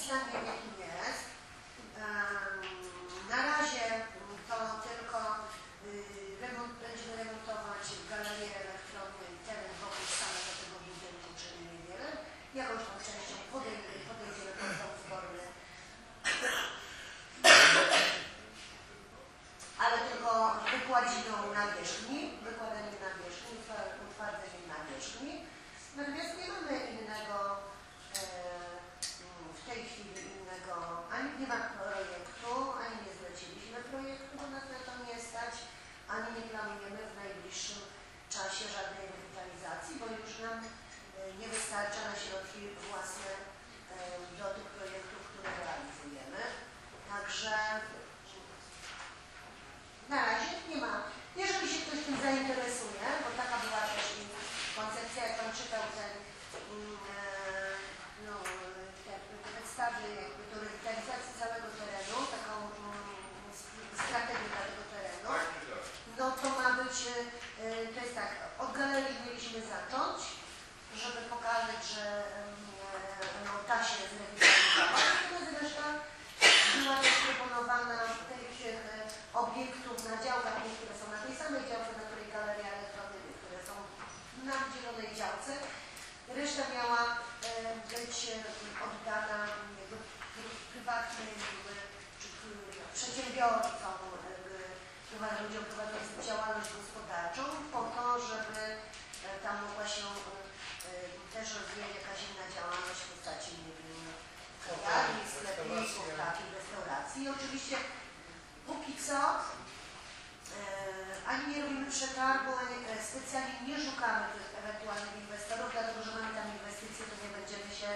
stanie, w jakim jest. Na razie to tylko remont, będziemy remontować galerię elektronną i teren wokół samego tego budynku, czyli niewiele. Jakąś tam częścią podejdziemy pod tą formę. Ale tylko wykładziną nawierzchni, wykładaniem nawierzchni, utwardzeniem nawierzchni. Natomiast nie mamy innego e, w tej chwili innego, ani nie ma projektu, ani nie zleciliśmy projektu, bo nas na to nie stać, ani nie planujemy w najbliższym czasie żadnej rewitalizacji, bo już nam e, nie wystarcza na środki własne e, do tych projektów, które realizujemy. Także na razie nie ma. Jeżeli się ktoś tym zainteresuje, bo taka była też koncepcja, jak pan czytał ten, no, te, te podstawy jakby do rewitalizacji całego terenu, taką strategię dla tego terenu, no to ma być, to jest tak, od galerii mieliśmy zacząć, żeby pokazać, że no, da się zrewitalizować, natomiast reszta była też proponowana tych obiektów na działkach, które są na tej samej działce, na której galeria elektroniczna, które są na wydzielonej działce. Reszta miała e, być oddana prywatnym czy przedsiębiorcom, e, ludziom prowadzącym działalność gospodarczą, po to, żeby e, tam mogła się e, też rozwijać jakaś inna działalność w postaci, nie wiem, kawiarni, sklepików, takich restauracji. I oczywiście póki co e, ani nie robimy przetargu, ani e, specjalnie nie szukamy tych ewentualnych inwestorów, dlatego że mamy tam inwestycje, to nie będziemy się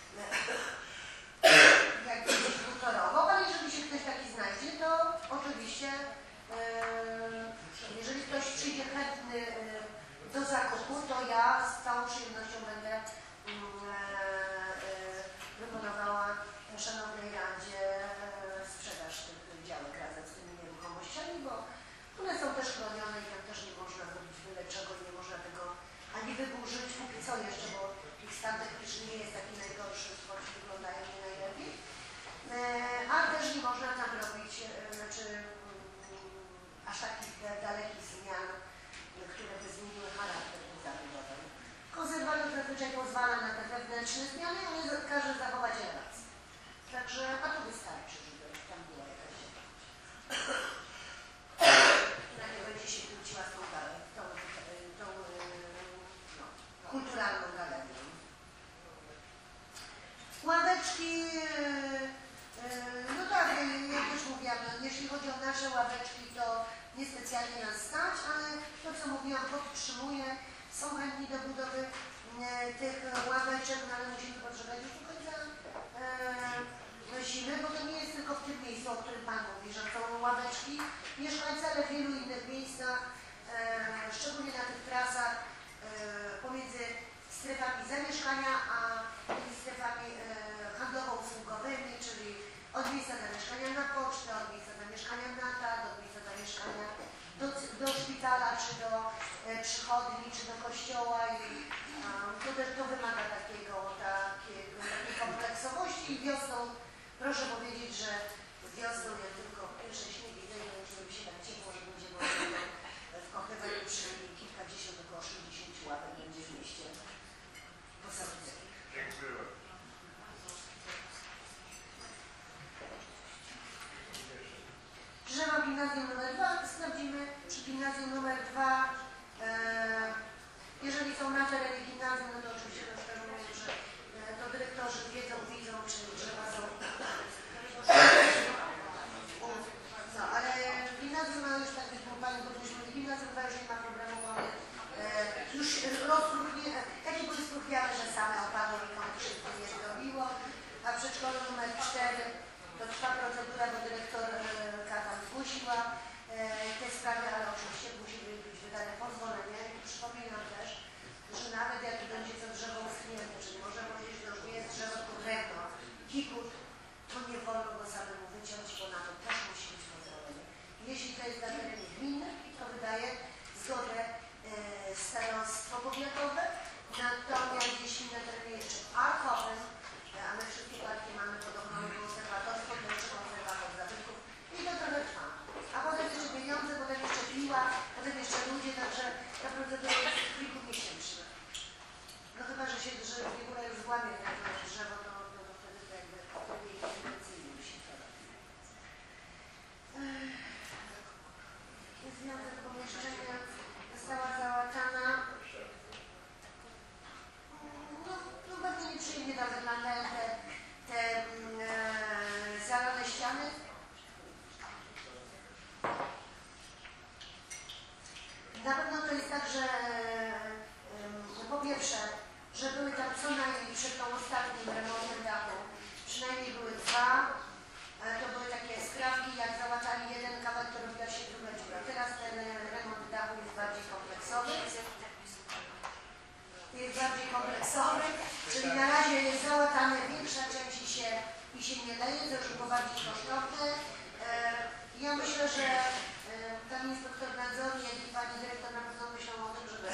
e, jakby gdzieś butorował, ale jeżeli się ktoś taki znajdzie, to oczywiście e, jeżeli ktoś przyjdzie chętny e, do zakupu, to ja z całą przyjemnością będę e, e, wykonywała Szanownej Radzie e, sprzedaż tych działek razem z tymi nieruchomościami, bo one są też chronione i tam też nie można zrobić byle czego i nie można tego ani wyburzyć, póki co jeszcze, bo ich stan techniczny nie jest taki najgorszy, choć wyglądają nie najlepiej, e, a też nie można tam robić e, znaczy m, aż takich dalekich zmian, które by zmieniły charakter tej zabudowy. Konserwator zazwyczaj pozwala na te wewnętrzne zmiany, ale każe zachować relacje. Także, a to wystarczy, żeby tam była jakaś, która nie będzie się kłóciła z tą, tą, tą no, kulturalną galerią. Ławeczki, no tak, jak już mówiłam, jeśli chodzi o nasze ławeczki, to niespecjalnie nas stać, ale to, co mówiłam, podtrzymuję, są chętni do budowy tych ławeczek, no ale musimy poczekać już do końca e, zimy, bo to nie jest tylko w tym miejscu, o którym Pan mówi, że są ławeczki. Mieszkańcy, ale w wielu innych miejscach, e, szczególnie na tych trasach e, pomiędzy strefami zamieszkania a tymi strefami e, handlowo-usługowymi, czyli od miejsca zamieszkania na pocztę, od miejsca zamieszkania na targ, od miejsca zamieszkania do, do szpitala, czy do e, przychodni, czy do kościoła i e, to też to wymaga takiego, takiego, takiej kompleksowości i wiosną, proszę powiedzieć, że wiosną jak tylko pierwsze śniegi zejdą, żeby się tak ciepło, że będzie można wkopywać przynajmniej kilkadziesiąt, około sześćdziesiąt łapek będzie w mieście posadzić. Dziękuję bardzo. Drzewo gimnazjum numer dwa sprawdzimy. Przy gimnazjum numer dwa, e, jeżeli są na terenie gimnazjum, no to oczywiście rozkazuję, że e, to dyrektorzy wiedzą, widzą, czy drzewa są. No, ale gimnazjum ma już tak jak Panie Burmistrzu, gimnazjum dwa już nie ma problemu, bo one e, już rozpróchnie, takie były spróchniałe, że same opadło i komuś wszystko nie zrobiło, a przedszkolu numer cztery to trwa procedura, bo dyrektorka tam zgłosiła e, te sprawy, ale oczywiście musi być wydane pozwolenie. I przypominam też, że nawet jak będzie to drzewo uschnięte, czyli można powiedzieć, że to już nie jest drzewo, tylko drewno, kikut, to nie wolno go samemu wyciąć, bo na to też musi być pozwolenie. Jeśli to jest na terenie gminy, to wydaje zgodę e, starostwo powiatowe, natomiast jeśli na terenie jeszcze parkowym, a my wszystkie parki mamy pod przynajmniej były dwa. To były takie skrawki, jak załatali jeden kawałek, to robiła się druga dziura. Teraz ten remont dachu jest bardziej kompleksowy. Jest bardziej kompleksowy, czyli na razie jest załatane, większa część i się, i się nie leje, to już było bardziej kosztowne. Ja myślę, że pan inspektor nadzoru, jak i pani dyrektor na pewno myślą o tym, żeby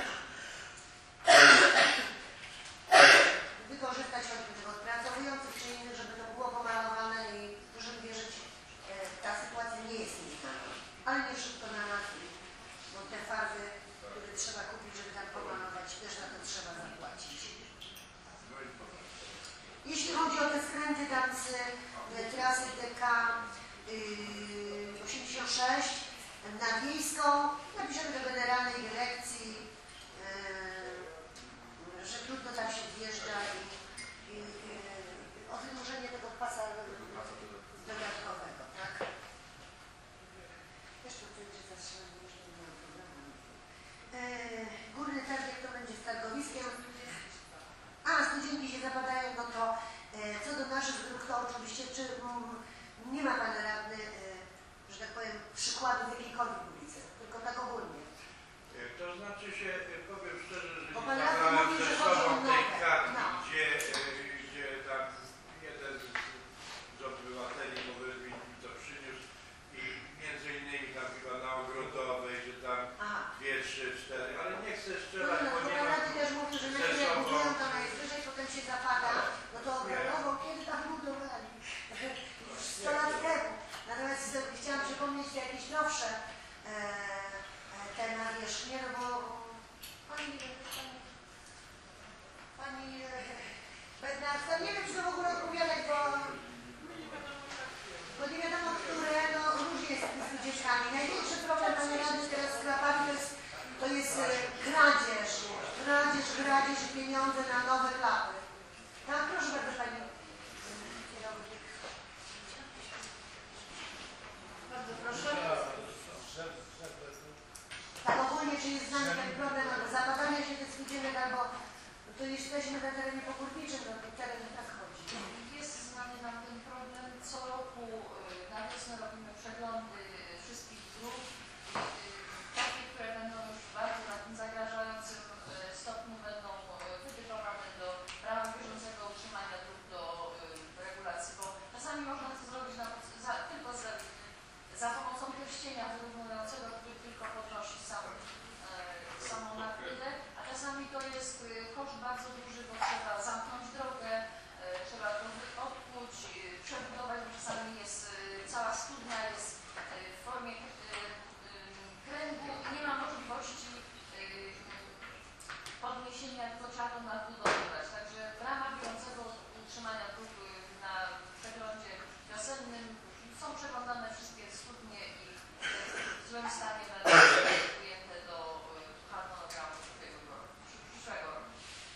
wykorzystać choćby tych odpracujących, czy innych, żeby to było pomalowane i proszę mi wierzyć, ta sytuacja nie jest nieznana, ale nie wszystko na nas, bo te farby, które trzeba kupić, żeby tam pomalować, też na to trzeba zapłacić. Jeśli chodzi o te skręty tam z trasy T K osiemdziesiąt sześć na Wiejską, napiszemy do Generalnej Dyrekcji, że trudno tam się wjeżdża i, i, i o wydłużenie tego pasa dodatkowego, tak? Też to będzie zastrzelone, już nie ma problemu. Górny targ, to będzie z targowiskiem. A, studzienki się zapadają, no to e, co do naszych dróg, to oczywiście, czy mm, nie ma pan radny, e, że tak powiem, przykładu w jakiejkolwiek ulicy, tylko tak ogólnie. To znaczy się, powiem szczerze, że Bo nie pan radny zabrałem mówi, ze że sobą chodzi o tej nowe. kartki, No. gdzie, gdzie tam jeden z, z obywateli, może mi to przyniósł i między innymi tam chyba na Ogrodowej, że tam Aha. dwie, trzy, cztery, ale nie chcę No, strzelać, no, bo bo nie pan mam radny też mówił, że ze najpierw jak sobą. budują, to najwyżej, potem się zapada, no to ogrodowo, kiedy tam budowali? Już sto lat temu. Natomiast chciałam przypomnieć jakieś nowsze e, te nawierzchnie, no bo pani, pani, pani Bednarska, nie wiem, czy to w ogóle odpowiadać, bo, bo nie wiadomo, które, no różnie jest z wycieczkami. Największy problem mamy rady teraz z klapami to jest, to jest e, kradzież, kradzież, kradzież i pieniądze na nowe klapy. Tak, proszę bardzo pani e, kierownik. Bardzo proszę. Tak ogólnie, czy jest z nami ten problem albo zapadania się tych studzienek, albo to jesteśmy na terenie pogórniczym, no to teren tak chodzi. Jest znany nam ten problem. Co roku y, na wiosnę robimy przeglądy y, wszystkich dróg, y, takie, które będą już w bardzo takim zagrażającym y, stopniu będą y, wytypowane do ramach bieżącego utrzymania dróg do y, regulacji, bo czasami można to zrobić na, za, tylko za, za pomocą pierścienia wyrównującego, który tylko podnosi sam, y, samą nakrytę, a czasami to jest y, koszt bardzo duży, bo trzeba zamknąć drogę, y, trzeba to odpłuć, y, przebudować, bo czasami jest y, cała studnia jest y, w formie y, y, kręgu i nie ma możliwości y, podniesienia, tylko trzeba to nadbudowywać. Także w ramach bieżącego utrzymania dróg y, na przeglądzie wiosennym są przeglądane wszystkie studnie i y, w złym stanie będą ujęte do y, harmonogramu przyszłego roku. Przyszłego roku.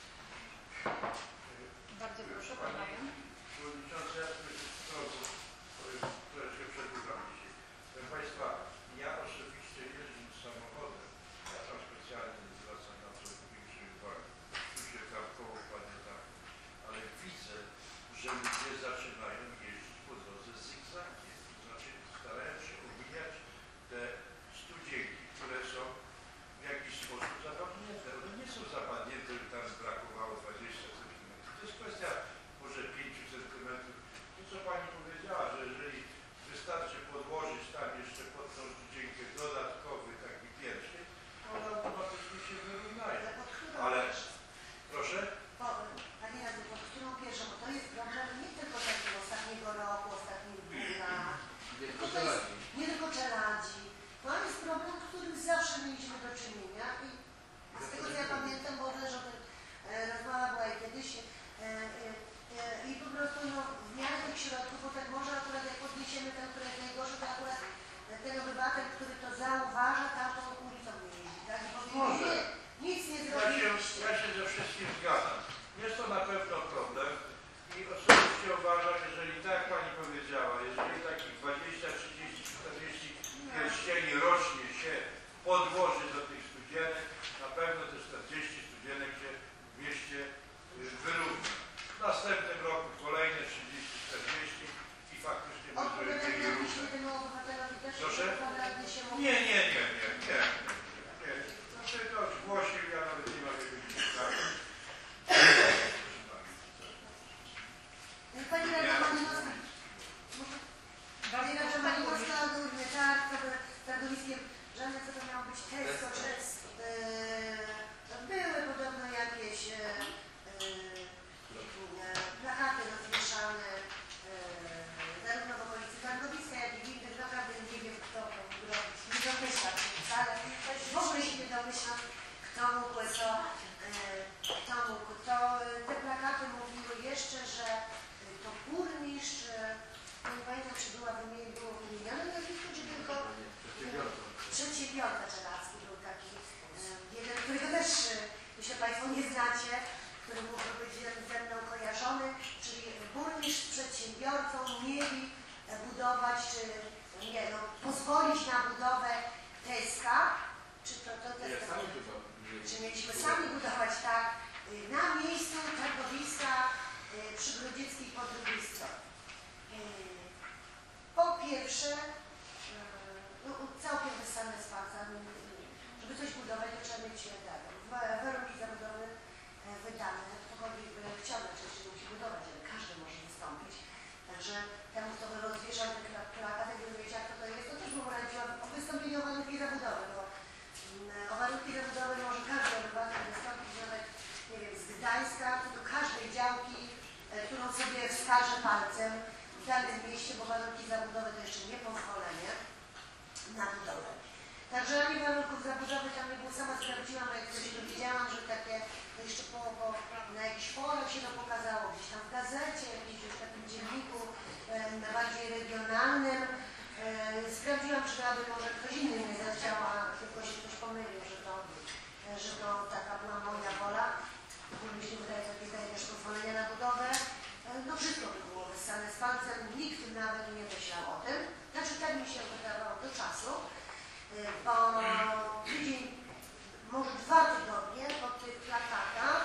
Bardzo proszę, pan Marian. Przewodniczący, ja troszkę przedłużam dzisiaj. Proszę Państwa, ja osobiście jeżdżę samochodem, ja tam specjalnie nie zwracam na to większej uwagi. Tu się tam koło padnie tak, ale widzę, że ludzie zaczynają jeździć po drodze zygzakiem. To znaczy starają się omijać te studzienki, które są w jakiś sposób zapadnięte. One nie są zapadnięte, że tam brakowało dwadzieścia centymetrów. To jest kwestia może pięć centymetrów. To co Pani powiedziała, że jeżeli wystarczy podłożyć tam jeszcze pod tą studzienkę dodatkowy taki pierścień, to one automatycznie się wyrównają. Ale pod którą Ale pierwszą? proszę? Po, Panie radny, pod którą pierwszą? Bo to jest problem nie tylko takiego ostatniego roku, ostatnich dwóch lat. Nie Tylko tylko to jest czeladzi. nie tylko czeladzi. To jest problem, którym zawsze mieliśmy do czynienia i z tego co ja pamiętam, bo też o tym e, rozmowa była i kiedyś e, e, e, i po prostu no, w miarę tych środków, bo tak może akurat jak podniesiemy ten, który jest najgorszy, to akurat ten obywatel, który to zauważa, tamtą ulicą nie jeździ. Tak? I powie, Może. nie, nic nie Ja się, zrobiliście. ja się ze wszystkim zgadzam. Jest to na pewno problem i osobiście uważam, jeżeli tak jak Pani powiedziała, jeżeli takich dwadzieścia, trzydzieści, czterdzieści pierścieni rocznie się podłoży do tych studzienek, na pewno te czterdzieści studzienek się w mieście y, wyrówna. W następnym roku kolejne trzydzieści Piotr Czelarski był taki jeden, którego też myślę Państwo nie znacie, który mógł być ze mną kojarzony, czyli burmistrz przedsiębiorcom mieli budować, czy nie, no, pozwolić na budowę Teska, czy to, to Teska, czy mieliśmy sami budować tak, na miejscu targowiska przy Grodzieckiej po drugiej stronie. Po pierwsze, no, całkiem wyssane z palca, żeby coś budować, to trzeba mieć warunki zabudowy wydane. Ktokolwiek by chciał, oczywiście musi budować, ale każdy może wystąpić. Także temu, kto by rozwieszał te plakaty, gdyby wiedział, kto to jest, to też bym radziła o wystąpieniu o warunki zabudowy, bo o warunki zabudowy może każdy obywatel wystąpić, nawet, nie wiem, z Gdańska, do każdej działki, którą sobie wskaże palcem w danym mieście, bo warunki zabudowy to jeszcze nie pozwolenie na budowę. Także ani warunków zabudowy tam nie było, sama sprawdziłam, bo jak coś dowiedziałam, że takie, to jeszcze po, po, na jakichś forach się to pokazało, gdzieś tam w gazecie, jakimś już takim dzienniku e, bardziej regionalnym. E, sprawdziłam, czy aby może ktoś inny nie zechciał, a tylko się ktoś pomylił, że to, e, że to taka była moja wola. Mi się wydaje, że tutaj też pozwolenia na budowę. E, no wszystko by było wyssane z palcem, nikt nawet nie myślał o tym. Znaczy tak mi się wydawało do czasu, bo tydzień, może dwa tygodnie po tych plakatach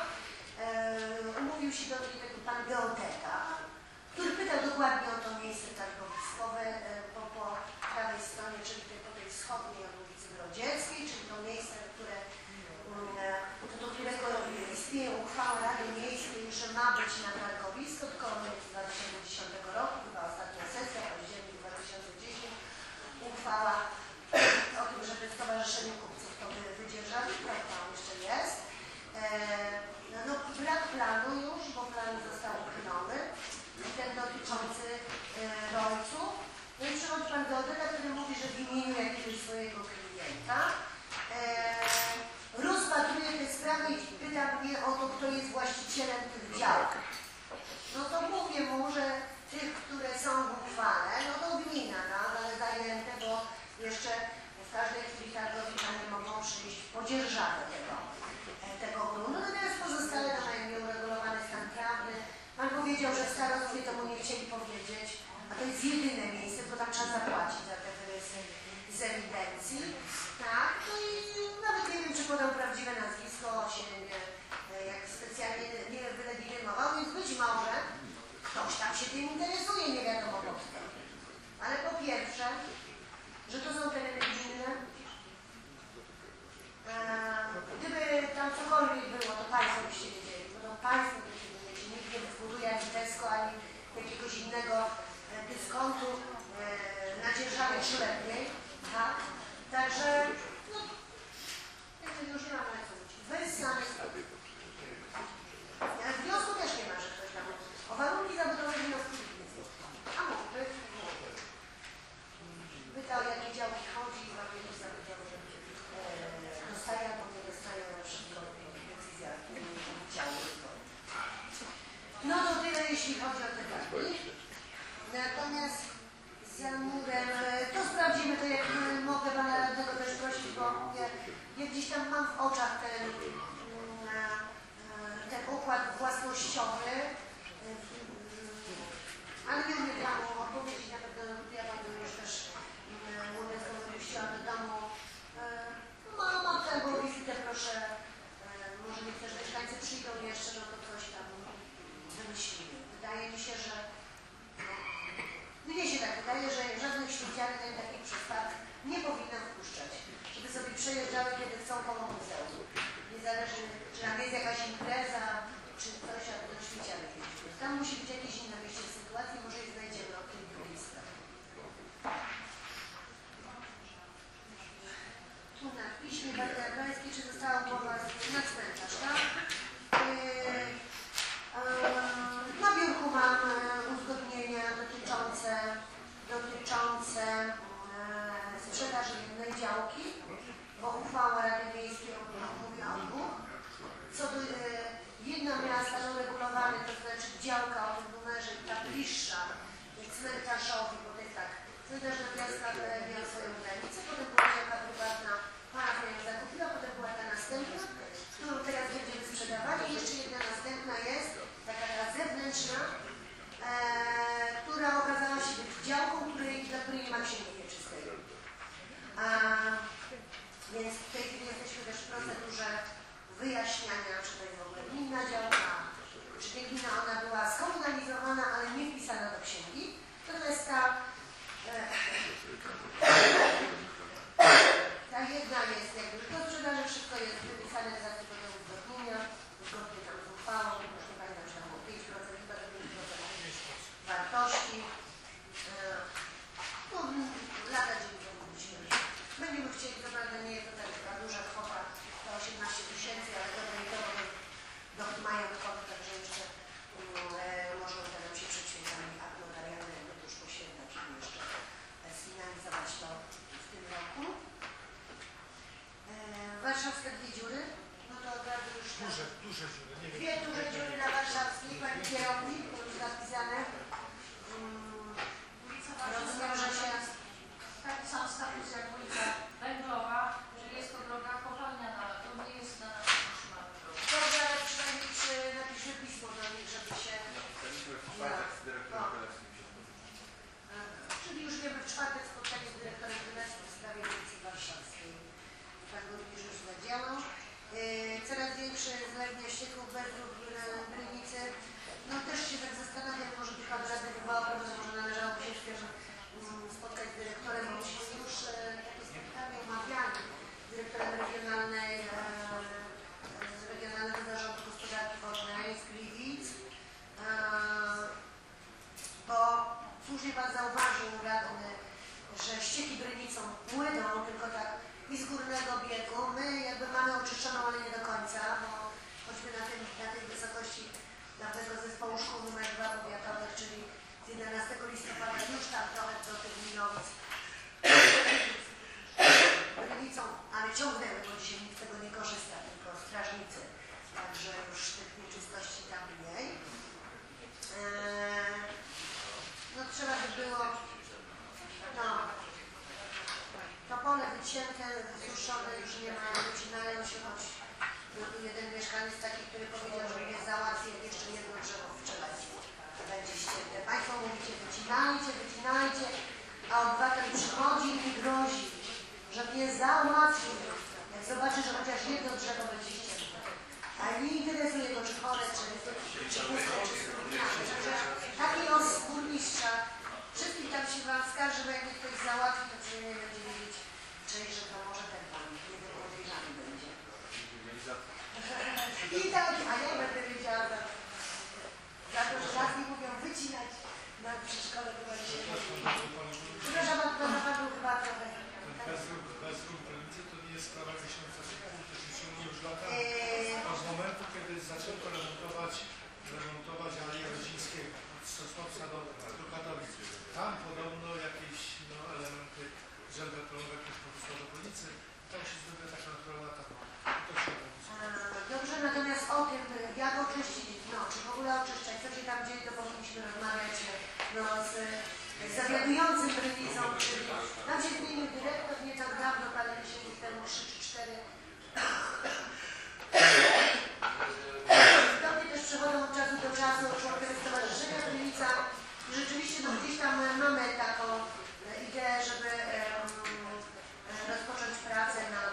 e, umówił się do mnie taki pan geodeta, który pytał dokładnie o to miejsce targowiskowe e, po, po prawej stronie, czyli tej, po tej wschodniej od ulicy Grodzieckiej, czyli to miejsce, które, e, do którego istnieje uchwała Rady Miejskiej, że ma być na targowisko, tylko on jest z dwa tysiące dziesiątego roku, chyba ostatnia sesja, październik dwa tysiące dziesiąty, uchwała o tym, żeby Stowarzyszenie Kupców to by wydzierżawi, prawda, on jeszcze jest. E, no, no brak planu już, bo plan został uchylony, ten dotyczący e, rolców. No i przychodzi pan geodeta, który mówi, że w imieniu jakiegoś swojego klienta e, rozpatruje tę sprawę i pyta mnie o to, kto jest właścicielem tych działek. No to mówię mu, że tych, które są w uchwale, no to gmina, no, ale zajęte, bo jeszcze w każdej chwili targowiczanie mogą przyjść po dzierżawę tego, tego gruntu. Natomiast pozostałe to mają nieuregulowany stan prawny. Pan powiedział, że w starostwie to mu nie chcieli powiedzieć, a to jest jedyne miejsce, bo tam trzeba zapłacić za te wyrysy z ewidencji. Tak, no i nawet nie wiem, czy podał prawdziwe nazwisko, się nie, jak specjalnie nie wylegitymował, więc być może ktoś tam się tym interesuje, nie wiadomo po co. Ale po pierwsze, że to są tereny gminne. Gdyby tam cokolwiek było, to Państwo byście wiedzieli, bo to Państwo byście wiedzieli, nikt nie wybuduje ani Tesco, ani jakiegoś innego dyskontu na dzierżawie trzyletniej. Tak? Także, no, już nie mam na co mówić. Wyssane stopy. Wniosku też nie ma, że ktoś tam o warunki zabudowy wniosku nie jest. A mógłby. Pytał, jakie działki chodzi i warunki zabudowy e, dostaje albo nie dostaje na przykład decyzja działu. No to tyle, jeśli chodzi o te targi. Natomiast za murem, to sprawdzimy, to jak mogę Pana Radnego też prosić, bo mówię, ja gdzieś tam mam w oczach ten, ten układ własnościowy, ale nie umiem Panu odpowiedzieć, na pewno ja Panu już też mówię, co wypuściłam do domu. Mam matkę albo wizytę, proszę, może niech też mieszkańcy przyjdą jeszcze, no to coś tam wymyślimy. Wydaje mi się, że mnie się tak wydaje, że żadnych śmieciarek takich przestaw nie powinno wpuszczać, żeby sobie przejeżdżały, kiedy chcą koło muzeum. Niezależnie, czy tam jest jakaś impreza, czy coś, a to śmieciarek jeździ. Tam musi być jakieś inne wyjście z sytuacji, może je znajdziemy od tej drugiej strony. Tu na piśmie Bartek Jagrański, czy została umowa na cmentarz, tak? Na biurku mam uzgodnienia dotyczące, dotyczące sprzedaży jednej działki, bo uchwała Rady Miejskiej mówi o dwóch. Co do jedna miasta no regulowane, to znaczy działka o tym numerze i ta bliższa cmentarzowi, bo to jest tak, cmentarz na Piastach miał swoją granicę, potem była działka prywatna Duże, duże dziury, nie wiem. Dwie duże dziury na warszawskiej, pani kierownik, to już napisane. Mm, rozumiem, że się... Taki sam status jak ulica Węglowa, że jest to droga kopalniana, to nie jest na naszym utrzymaniu drogi. Dobrze, ale przynajmniej przy, napiszę pismo do nich, żeby się... Czyli już wiemy, w czwartek spotkanie z dyrektorem Gimnazjum w sprawie ulicy Warszawskiej. Tak również już zadziałał. Yy, coraz większe zlewnia ścieków bez dróg w Brynicy. No też się tak zastanawiam, może by pan radny wywołał, może należałoby się świeżo spotkać z dyrektorem, bo myśmy już e, takie spotkanie omawiali z dyrektorem regionalnej, e, z Regionalnego Zarządu Gospodarki Wodnej z Gliwic, e, bo słusznie pan zauważył, radny, że ścieki Brynicą płyną tylko tak i z górnego biegu. My jakby mamy oczyszczoną, ale nie do końca, bo choćby na, tym, na tej wysokości dawnego zespołu szkół numer dwa powiatowych, czyli z jedenastego listopada już tam trochę do tych Milowic Brynicą, ale ciągnęły, bo dzisiaj nikt z tego nie korzysta, tylko strażnicy. Także już tych nieczystości tam mniej. Eee, no trzeba by było no, to pole wycięte, wysuszone, już nie ma, wycinają się, choć był tu jeden mieszkaniec taki, który powiedział, że nie załatwi, jak jeszcze jedno drzewo wczoraj będzie ścięte. Państwo mówicie, wycinajcie, wycinajcie, a obywatel przychodzi i grozi, że nie załatwi. Jak zobaczy, że chociaż jedno drzewo będzie ścięte. A nie interesuje go, czy chore, czy, czy puste, czy strumiane. Także taki los burmistrza. Wszystkich tam się wam skarży, bo jak mnie ktoś załatwi, to przynajmniej będzie wiedzieć, czyli że to może ten pan niepodejrzany będzie. I tak, a ja będę wiedziała za, za to, że raz mi mówią wycinać na przedszkole, to będzie się przepraszam, pan pan był chyba trochę. Bez ruch, bez ruch Brynicy to nie jest sprawa miesiąca, to się ciągnie już lata. Eee, Od momentu, kiedy zaczęto remontować, remontować Aleję Rodzińskiego, od Sosnowca do, do Katowic. Tam podobno jakieś no, elementy żelbetowe, jakieś powstały do Brynicy, tam się zrobiła taka naturalna etapa. To się Dobrze, natomiast o tym, jak oczyścić, no, czy w ogóle oczyszczać, co się tam dzieje, to powinniśmy rozmawiać no, z, z zawiadującym Brynicą, czyli tam się zmienił dyrektor nie tak dawno, parę miesięcy temu, trzy czy cztery. Do mnie też przychodzą od czasu do czasu członkowie Stowarzyszenia Brynica i rzeczywiście no, gdzieś tam mamy taką ideę, żeby um, rozpocząć pracę nad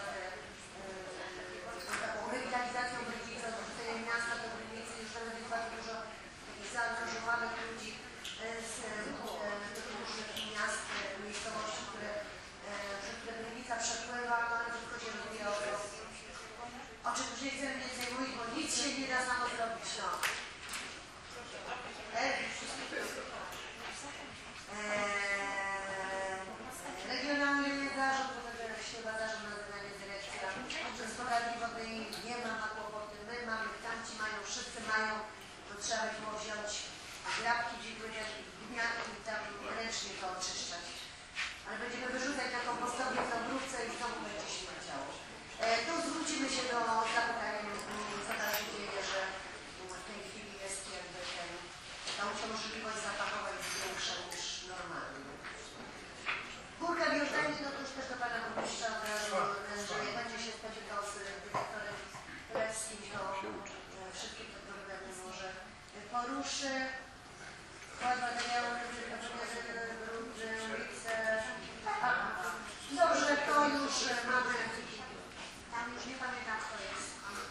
taką rewitalizacją Brynicy, odwróceniem miasta do Brynicy. Już nawet jest bardzo dużo takich zaangażowanych ludzi z, z różnych miast, miejscowości, które, przez które Brynica przepływa, no ale tylko się rozwija o to. O czym już nie chcemy więcej mówić, bo nic się nie da samo zrobić. No. Eee, regionalny zarząd, to chyba zarząd nazywanie dyrekcja gospodarki wodnej nie ma na kłopoty, my mamy, tamci mają, wszyscy mają, to trzeba by było wziąć grabki, dniaki i tam ręcznie to oczyszczać. Ale będziemy wyrzucać na kompostownię w Dąbrówce i znowu będzie się działo. E, to zwrócimy się do zapytania, co tam się dzieje, że w tej chwili jest jakby ten, ta możliwość zapachowa jest większa niż normalnie. Górka Biożani, no to już też do pana burmistrza od razu, że jak będzie się spotykał z dyrektorem Lewskim, to wszystkie te problemy może poruszy. Skład materiału, dobrze, to już mamy, tam już nie pamiętam kto jest.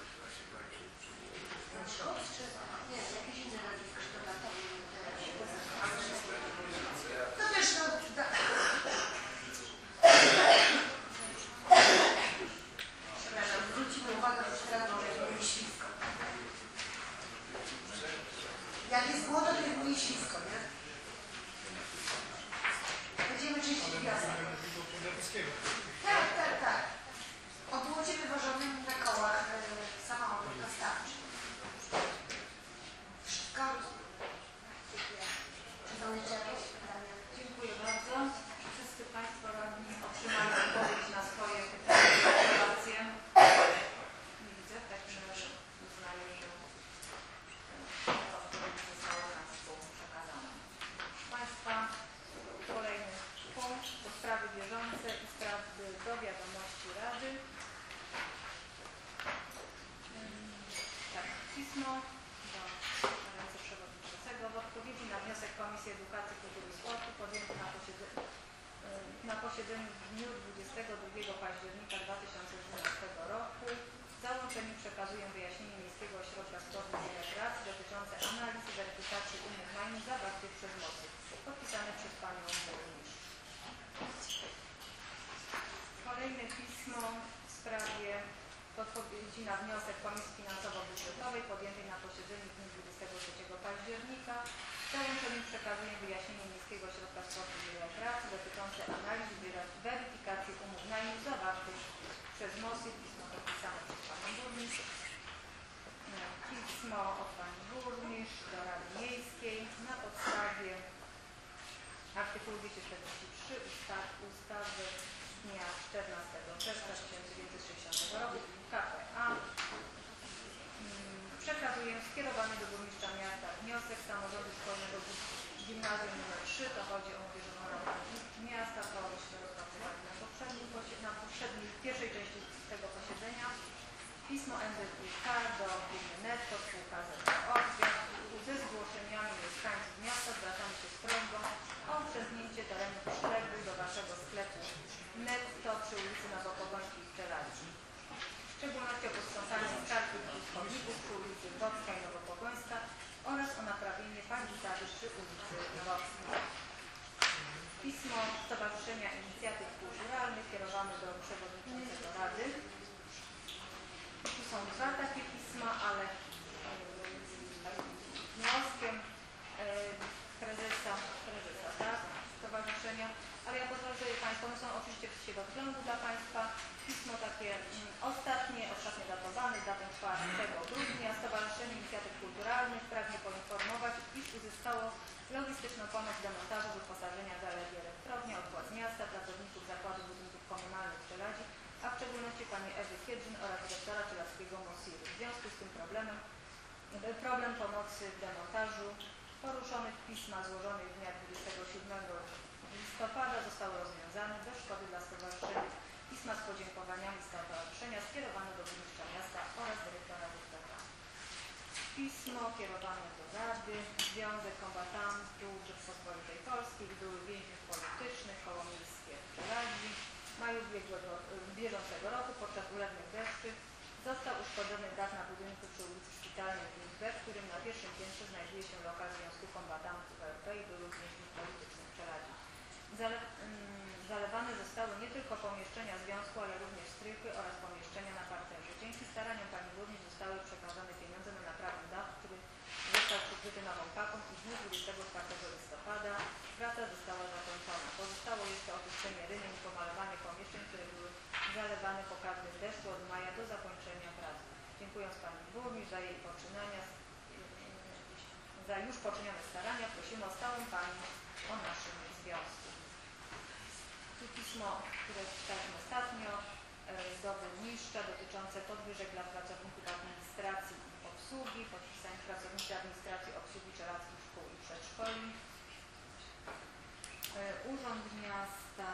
Szkoc, czy nie, jakiś inny nazwisko, to na to to też no, da. Przepraszam, zwrócimy uwagę, że teraz może jest ślisko. Jak jest błoto, to jest mniej ślisko, nie? Będziemy czyścić wiosnę. Tak, tak, tak. O błocie wywożonym na kołach e, samochodów dostawczych. Wszystko. Czy są jeszcze jakieś pytania? Dziękuję bardzo. Wszyscy Państwo radni otrzymali odpowiedź na swoje pytania i informacje. Nie widzę, także Komisji Edukacji, Kultury i Sportu podjęty na posiedzeniu, na posiedzeniu w dniu dwudziestego drugiego października dwa tysiące dwunastego roku. Załączeniu przekazuję wyjaśnienie Miejskiego Ośrodka Sportu i Rekreacji dotyczące analizy weryfikacji umów najmu zawartych przez MOSY, podpisane przez Panią Burmistrz. Kolejne pismo w sprawie odpowiedzi na wniosek Komisji Finansowo-Budżetowej podjętej na posiedzeniu w dniu dwudziestego trzeciego października. Załączeniem przekazuję wyjaśnienie Miejskiego Ośrodka Sportu i Rekreacji dotyczące analizy weryfikacji umów najmu zawartych przez MOSY. Pismo podpisane przez Panią Burmistrz. Pismo od Pani Burmistrz do Rady Miejskiej na podstawie artykułu dwieście czterdzieści trzy ustawy, ustawy z dnia czternastego czerwca tysiąc dziewięćset sześćdziesiątego roku K P A. Przekazuję skierowany do Burmistrza Miasta wniosek Samorządu Szkolnego Gimnazjum nr trzy, to chodzi o młodzieżową radę miasta, to się rozpatrywali na poprzednim, na poprzedniej, pierwszej części tego posiedzenia. Pismo N D K do gminy Netto, spółka Z O. W związku ze zgłoszeniami mieszkańców miasta zwracamy się z prośbą o uprzednięcie terenu przyległych do waszego sklepu Netto przy ulicy Nowopogońskiej w Czeladzi. W szczególności o posprzątanie skargi i chodników przy ulicy Wocka i Nowopogońska oraz o naprawienie palisady przy ulicy Wockiej. Pismo Stowarzyszenia Inicjatyw Kulturalnych kierowane do przewodniczącego Rady. Tu są dwa takie pisma, ale wnioskiem prezesa, prezesa tak, stowarzyszenia, ale ja pozwolę sobie Państwu, one są oczywiście wszystkiego względu dla Państwa. Pismo takie mm, ostatnie, ostatnio datowane, z datą czwartego grudnia. Stowarzyszenie Inicjatyw Kulturalnych pragnie poinformować, iż uzyskało logistyczną pomoc do montażu wyposażenia galerii elektrownia od władz miasta, pracowników Zakładu Budynków Komunalnych w Czeladzi, a w szczególności Pani Ewy Kiedrzyn oraz dyrektora czeladskiego Mosiru. W związku z tym problemem, problem pomocy w demontażu poruszony w pismach złożonych dnia dwudziestego siódmego listopada zostały rozwiązane bez szkody dla stowarzyszenia. Pisma z podziękowaniami stowarzyszenia skierowane do burmistrza miasta oraz dyrektora W P K. Pismo kierowane do Rady, Związek Kombatantów Rzeczypospolitej Polskiej, były więźniów politycznych, koło miejskie w Czeladzi. W maju ubiegłego, bieżącego roku podczas ulewnych deszczy został uszkodzony dach na budynku przy ulicy Szpitalnej w B, w którym na pierwszym piętrze znajduje się lokal Związku Kombatantów R P i byłych więźniów politycznych w Czeladzi. Zale, mm, zalewane zostały nie tylko pomieszczenia związku, ale również strychy oraz pomieszczenia na parterze. Dzięki staraniom Pani Burmistrz zostały przekazane pieniądze na naprawę dachu, który został przykryty nową paką i w dniu dwudziestego czwartego listopada praca została zakończona. Pozostało jeszcze oczyszczenie rynien i pomalowanie pomieszczeń, które były zalewane po każdym deszczu od maja do zakończenia prac. Dziękując Pani Burmistrz za jej poczynania, za już poczynione starania, prosimy o stałą pamięć o naszym związku. Tu pismo, które czytaliśmy ostatnio do burmistrza dotyczące podwyżek dla pracowników administracji i obsługi, podpisanie pracownicy administracji obsługi czeladskich szkół i przedszkoli. Urząd Miasta,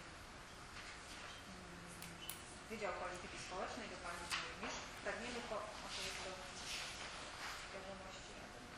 Wydział Polityki Społecznej do Pani Burmistrz. Pragniemy po oczywiście wiadomości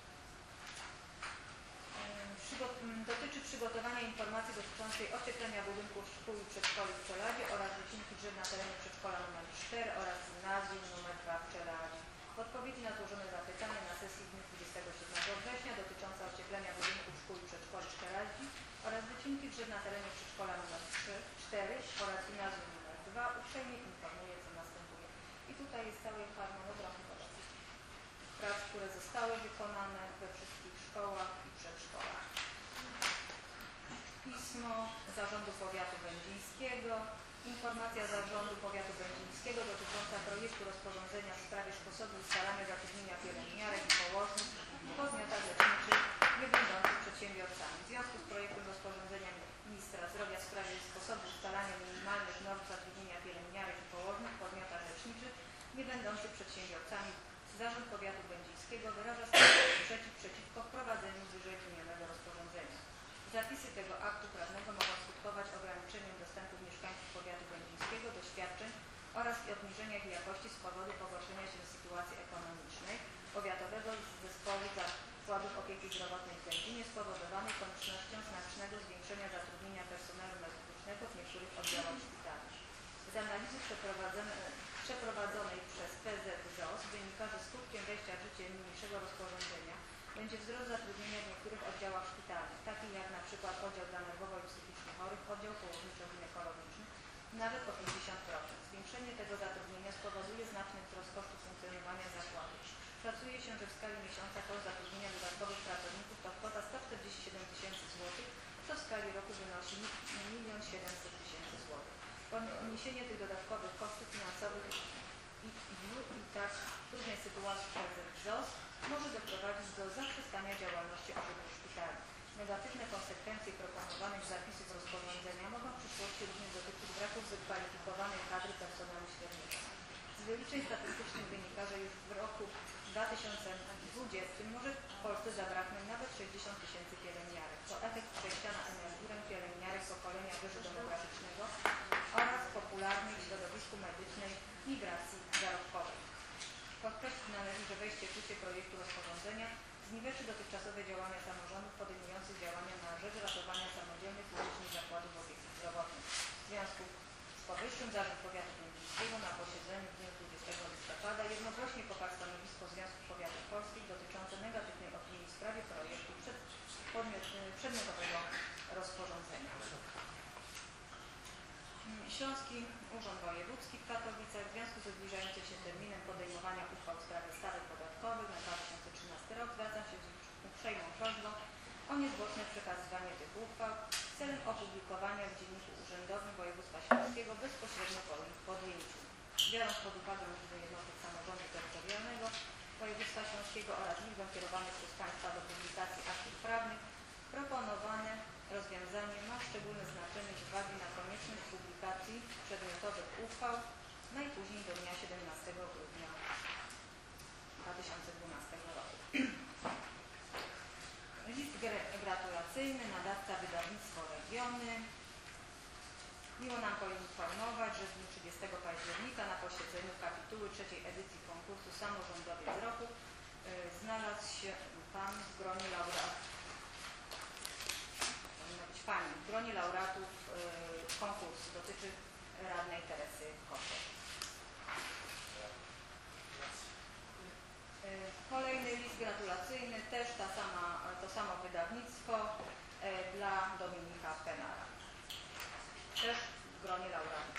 Przygot dotyczy przygotowania informacji dotyczącej ocieplenia budynków szkół i przedszkoli w Czeladzie oraz wycinki drzew na terenie przedszkola nr cztery oraz gimnazjum nr dwa w Czeladzie. W odpowiedzi na złożone zapytanie na sesji w dniu dwudziestego siódmego września dotyczące ocieplenia budynków szkół i przedszkoli w Czeladzi oraz wycinki drzew na terenie przedszkola nr cztery oraz gimnazjum nr dwa uprzejmie informuję, co następuje. I tutaj jest cały harmonogram prac, które zostały wykonane we wszystkich szkołach i przedszkolach. Pismo Zarządu Powiatu Będzińskiego. Informacja Zarządu Powiatu Będzińskiego dotycząca projektu rozporządzenia w sprawie sposobu ustalania zatrudnienia pielęgniarek i położnych w podmiotach leczniczych nie będących przedsiębiorcami. W związku z projektem rozporządzenia Ministra Zdrowia w sprawie sposobu ustalania minimalnych norm zatrudnienia pielęgniarek i położnych w podmiotach leczniczych nie będących przedsiębiorcami, Zarząd Powiatu Będzińskiego wyraża sprzeciw przeciwko wprowadzeniu wyżej wymienionego rozporządzenia. Zapisy tego aktu prawnego mogą skutkować ograniczeniem dostępu mieszkańców Powiatu Będzińskiego do świadczeń oraz obniżenia ich jakości z powodu pogorszenia się sytuacji ekonomicznej Powiatowego Zespołu Zakładów Opieki Zdrowotnej w Będzinie spowodowanej niektórych oddziałach szpitali. Z analizy przeprowadzonej przez P Z Z O S wynika, że skutkiem wejścia w życie niniejszego rozporządzenia będzie wzrost zatrudnienia w niektórych oddziałach szpitalnych, takich jak na przykład oddział dla nerwowo i psychicznie chorych, oddział położniczo-ginekologiczny, nawet o pięćdziesiąt procent. Zwiększenie tego zatrudnienia spowoduje znaczny wzrost kosztów funkcjonowania zakładu. Szacuje się, że w skali miesiąca koszt zatrudnienia dodatkowych pracowników to kwota sto czterdzieści siedem tysięcy złotych, co w skali roku wynosi milion siedemset tysięcy złotych. Poniesienie tych dodatkowych kosztów finansowych i, i, i tak trudnej sytuacji P Z Z O S może doprowadzić do zaprzestania działalności obydwu szpitali. Negatywne konsekwencje proponowanych zapisów rozporządzenia mogą w przyszłości również dotyczyć braków wykwalifikowanej kadry personelu średniego. Z wyliczeń statystycznych wynika, że już w roku dwa tysiące dwudziestym może w Polsce zabraknąć nawet sześćdziesiąt tysięcy pielęgniarek. To efekt przejścia na emeryturę pielęgniarek pokolenia wyżodemograficznego oraz popularnej w środowisku medycznej migracji zarobkowej. Podkreślić należy, że wejście w życie projektu rozporządzenia zniweczy dotychczasowe działania samorządów podejmujących działania na rzecz ratowania samodzielnych publicznych zakładów obiektów zdrowotnych. W związku z powyższym Zarząd Powiatu Pięknickiego na posiedzeniu w dniu dwudziestego listopada jednogłośnie poparł stanowisko Związku Powiatów Polskich dotyczące negatywnej opinii w sprawie projektu przed, podmiot, przedmiotowego rozporządzenia. Śląski Urząd Wojewódzki w Katowicach w związku ze zbliżającym się terminem podejmowania uchwał w sprawie stawek podatkowych na dwa tysiące trzynasty rok zwracam się z uprzejmą prośbą o niezwłoczne przekazywanie tych uchwał celem opublikowania w Dzienniku Urzędowym Województwa Śląskiego bezpośrednio po ich podjęciu. Biorąc pod uwagę liczbę jednostek samorządu terytorialnego Województwa Śląskiego oraz liczbę kierowanych przez Państwa do publikacji aktów prawnych, proponowane rozwiązanie ma szczególne znaczenie z uwagi na konieczność publikacji przedmiotowych uchwał najpóźniej do dnia siedemnastego grudnia dwa tysiące dwunastego roku. List gratulacyjny, nadawca wydawnictwo Regiony. Miło nam poinformować, że w dniu trzydziestego października na posiedzeniu kapituły trzeciej edycji konkursu Samorządowiec Roku yy, znalazł się Pan w gronie laureatów, powinno być Pani, w gronie laureatów yy, konkursu. Dotyczy radnej Teresy Koszek. Yy, kolejny list gratulacyjny, też ta sama, to samo wydawnictwo yy, dla Dominika Penara. Też w gronie laureatów.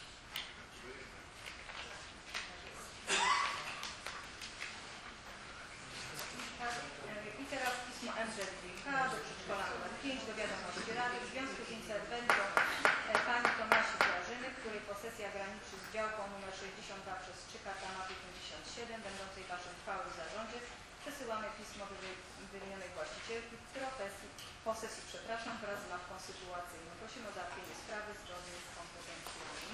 I teraz pismo M Z W K do przedszkola numer pięć do wiadomości Rady w związku z interwencją pani Tomasi Grażyny, której posesja graniczy z działką numer sześćdziesiąt dwa przez trzy karta mapy pięćdziesiąt siedem, będącej waszym uchwały w zarządzie. Przesyłamy pismo wymienionej właścicielki profesji, posesji, przepraszam, wraz z mapką sytuacyjną. Prosimy o załatwienie sprawy zgodnie z kompetencjami.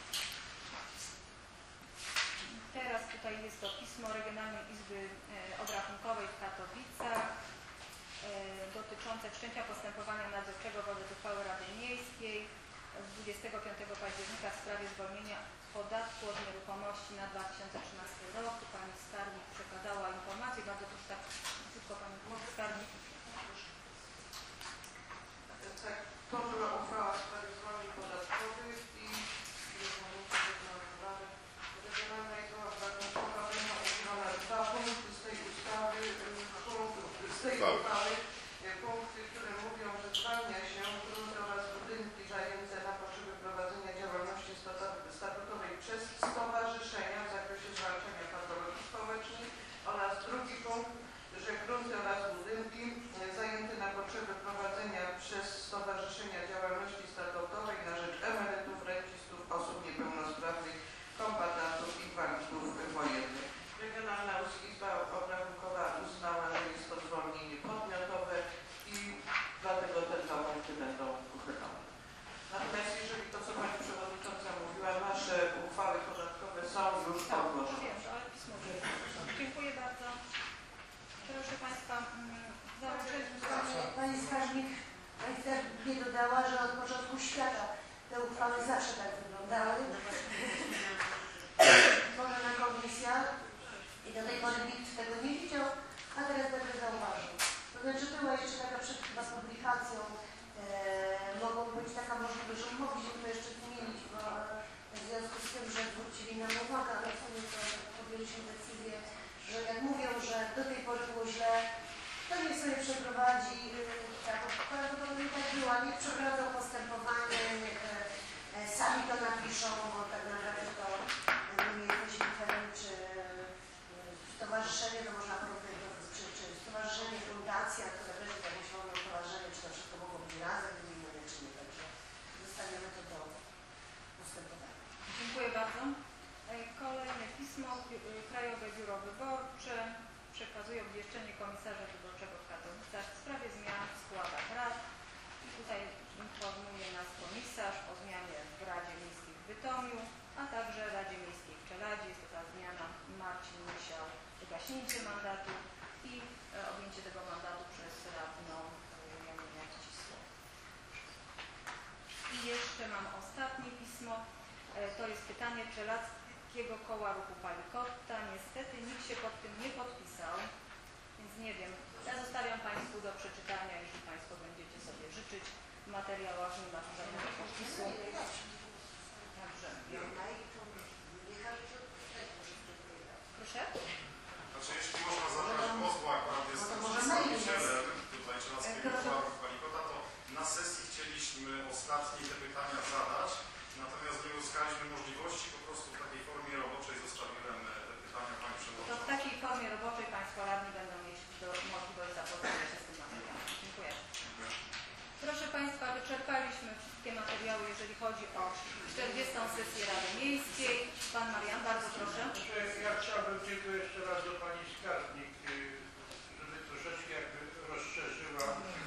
Teraz tutaj jest to pismo Regionalnej Izby e, Obrachunkowej w Katowicach e, dotyczące wszczęcia postępowania nadzorczego wobec uchwały Rady Miejskiej z dwudziestego piątego października w sprawie zwolnienia podatku od nieruchomości na dwa tysiące trzynasty rok. Pani skarbnik przekazała informację, bardzo proszę tak szybko Pani skarbnik. Tak, to była uchwała w sprawie zwolnień podatkowych i Regionalna Izba Obrachunkowa będzie używana dwa punkty z tej ustawy, z tej uchwały, punkty, które mówią, że zwalnia się grunty oraz budynki zajęte na potrzeby prowadzenia działalności statutowej przez stowarzyszenia w zakresie zwalczania patologii społecznej oraz drugi punkt, że grunty oraz budynki zajęte na potrzeby prowadzenia przez stowarzyszenia działalności statutowej na rzecz emerytów, rencistów, osób niepełnosprawnych, kombatantów i inwalidów wojennych. Regionalna Izba Obrachunkowa uznała, że jest to zwolnienie podmiotowe i dlatego te dwa punkty będą uchylone. Natomiast jeżeli to, co Pani Przewodnicząca mówiła, nasze uchwały podatkowe są już odłożone. Ale pismo dziękuję bardzo. Proszę Państwa, założenie. Pani skarbnik nie dodała, że od początku świata te uchwały zawsze tak wyglądały. Tworzona komisja i do tej pory nikt tego nie widział, a teraz będę zauważył. To znaczy była jeszcze taka przed chyba publikacją, e, mogła być taka możliwość, że mogliśmy przeprowadzi, tak, prawdopodobnie tak była, niech przeprowadzą postępowanie, niech sami to napiszą, bo tak naprawdę to nie jesteśmy pewni, czy stowarzyszenie to można powiedzieć, czy, czy stowarzyszenie, fundacja, które też jest jakieś formą stowarzyszenia, czy to wszystko mogło być razem wymienione, czy nie, także zostawiamy to do postępowania. Dziękuję bardzo. Kolejne pismo. Krajowe Biuro Wyborcze przekazuje obwieszczenie komisarza wyborczego w Katowicach w sprawie zmian w składach rad. I tutaj informuje nas komisarz o zmianie w Radzie Miejskiej w Bytomiu, a także Radzie Miejskiej w Czeladzie. Jest to ta zmiana. Marcin musiał wygaśnięcie mandatu i objęcie tego mandatu przez radną Janina Ścisło. I jeszcze mam ostatnie pismo. To jest pytanie Czelackiego Koła Ruchu Palikotta. Niestety nikt się pod tym nie podpisał, więc nie wiem. Ja zostawiam Państwu do przeczytania, jeśli Państwo będziecie sobie życzyć. W materiałach nie ma żadnego podpisu. Także. Proszę? Znaczy, jeśli można zabrać głos, bo akurat jestem przedstawicielem tutaj Czelackiego Koła Ruchu Palikotta, to na sesji chcieliśmy ostatnie te pytania zadać. Natomiast nie uzyskaliśmy możliwości, po prostu w takiej formie roboczej zostawiłem te pytania Pani Przewodniczącej. To w takiej formie roboczej Państwo radni będą mieć do, możliwość zapoznania się z tym materiałem. Dziękuję. Proszę Państwa, wyczerpaliśmy wszystkie materiały, jeżeli chodzi o czterdziestą sesję Rady Miejskiej. Pan Marian, bardzo proszę. Ja chciałbym tylko jeszcze raz do Pani Skarbnik, żeby troszeczkę jakby rozszerzyła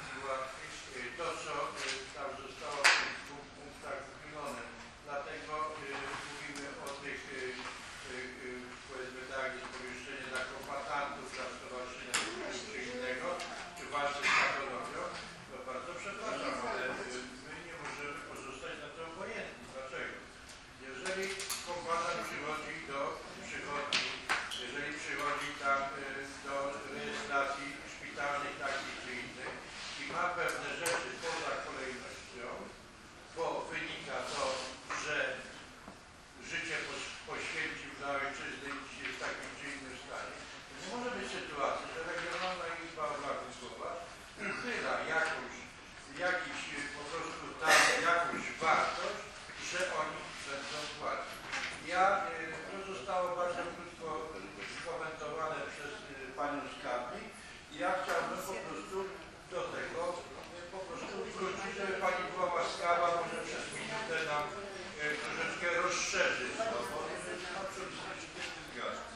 to, co tam zostało w tych dwóch punktach wymienione. Dlatego mówimy o tych, powiedzmy tak, pomieszczenie dla kombatantów, dla stowarzyszenia czy innego, czy walczyć z patologią. To bardzo przepraszam, ale my nie możemy pozostać na to obojętni. Dlaczego? Jeżeli kombatant przychodzi do przychodni, jeżeli przychodzi tam do rejestracji szpitalnych takich czy innych i ma pewne rzeczy poza kolejnością, bo wynika to, że życie poświęcił dla ojczyzny i dzisiaj jest w takim czy innym stanie. Nie może być sytuacji, że Regionalna Izba Obrachów Słowa uchyla jakąś, jakiś po prostu tam jakąś wartość, że oni będą płacić. Ja, to zostało bardzo krótko skomentowane przez Panią Skarbnik i ja chciałbym po prostu do tego po prostu wrócić, żeby Pani była łaskawa, może przez minutę nam e, troszeczkę rozszerzyć to, bo absolutnie się nie zgadzam.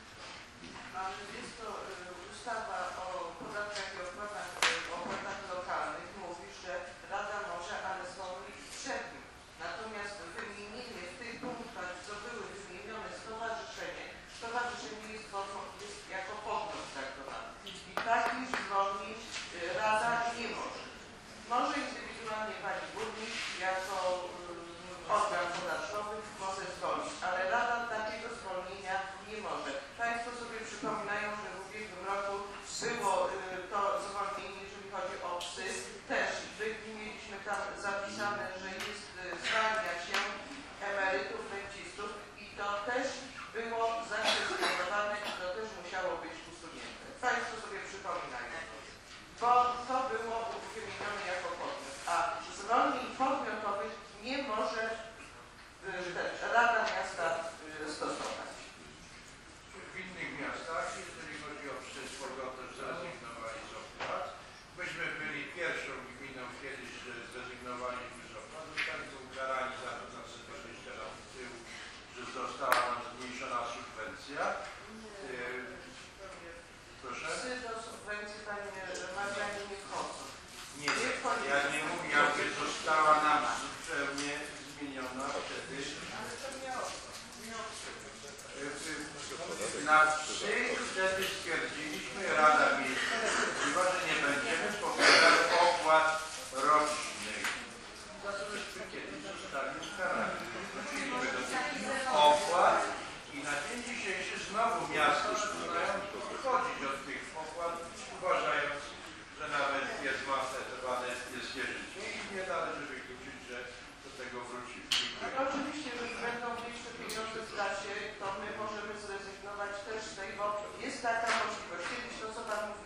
Ale jest to ustawa o podatkach i opłatach, opłatach lokalnych. Mówi, że Rada może, ale zwolni w sierpniu. Natomiast wymienienie w tych punktach, co były wymienione stowarzyszenie, stowarzyszenie jest, formą, jest jako podmiot traktowane. I takich zwolnić Rada nie może. Może indywidualnie Pani Burmistrz jako organ podatkowy może zwolnić, ale Rada takiego zwolnienia nie może. Państwo sobie przypominają, że w ubiegłym roku było to zwolnienie, jeżeli chodzi o psy, też mieliśmy tam zapisane, że jest zwalnia się emerytów, rencistów i to też było zakwestionowane i to też musiało być usunięte. Państwo sobie przypominają, bo to było wymienione jako podmiot, a zwolnień podmiotowych nie może Rada Miasta stosować. W innych miastach, jeżeli chodzi o przysługę, też zrezygnowali z opłat. Myśmy byli pierwszą gminą kiedyś, że zrezygnowaliśmy z opłat. Zostali ukarani za to na dwadzieścia lat w tył, że została nam zmniejszona subwencja. Proszę? Psy do subwencji, Panie Marianie, nie wchodzą. Nie, ja nie mówię, jakby została nam zupełnie zmieniona wtedy. Na psy wtedy stwierdziliśmy, Rada Miejska stwierdziła, że nie będziemy pobierać opłat rocznych. Za to żeśmy kiedyś zostali ukarani. Wróciliśmy do tych opłat i na dzień dzisiejszy znowu miasto zaczynają odchodzić od tych opłat, uważając, że nawet jest masterowane jest życie i nie należy wykluczyć, że do tego wrócimy. No, oczywiście, że będą większe pieniądze w trasie, to my możemy zrezygnować też z tej, bo jest taka możliwość. Kiedyś to, co Pan mówi,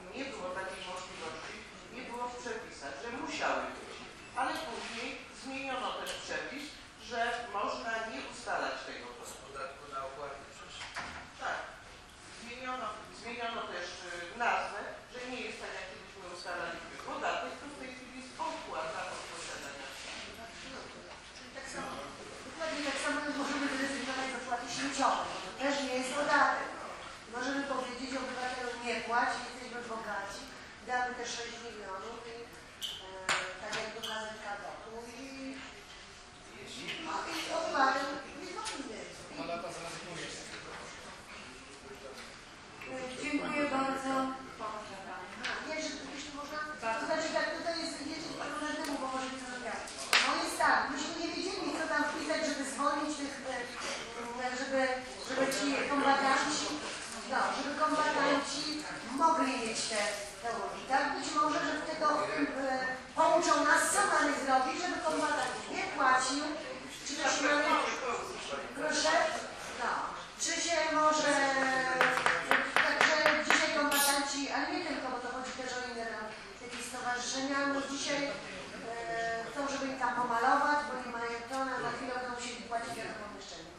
pouczą nas, co mamy zrobić, żeby kombatant nie płacił, czy też mamy... Proszę? No. Czy się może... Także dzisiaj kombatanci, ale nie tylko, bo to chodzi też o inne jakieś stowarzyszenia, no dzisiaj e, chcą, żeby im tam pomalować, bo nie mają to, na za chwilę będą musieli płacić za to pomieszczenie.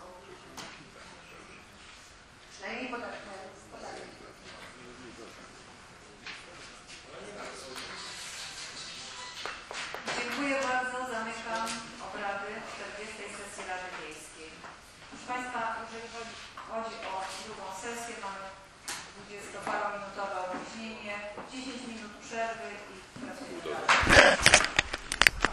Przynajmniej podatki. Dziękuję bardzo. Zamykam obrady czterdziestej sesji Rady Miejskiej. Proszę Państwa, jeżeli chodzi o drugą sesję, mamy dwudziestoparominutowe opóźnienie, dziesięć minut przerwy i pracujemy dalej.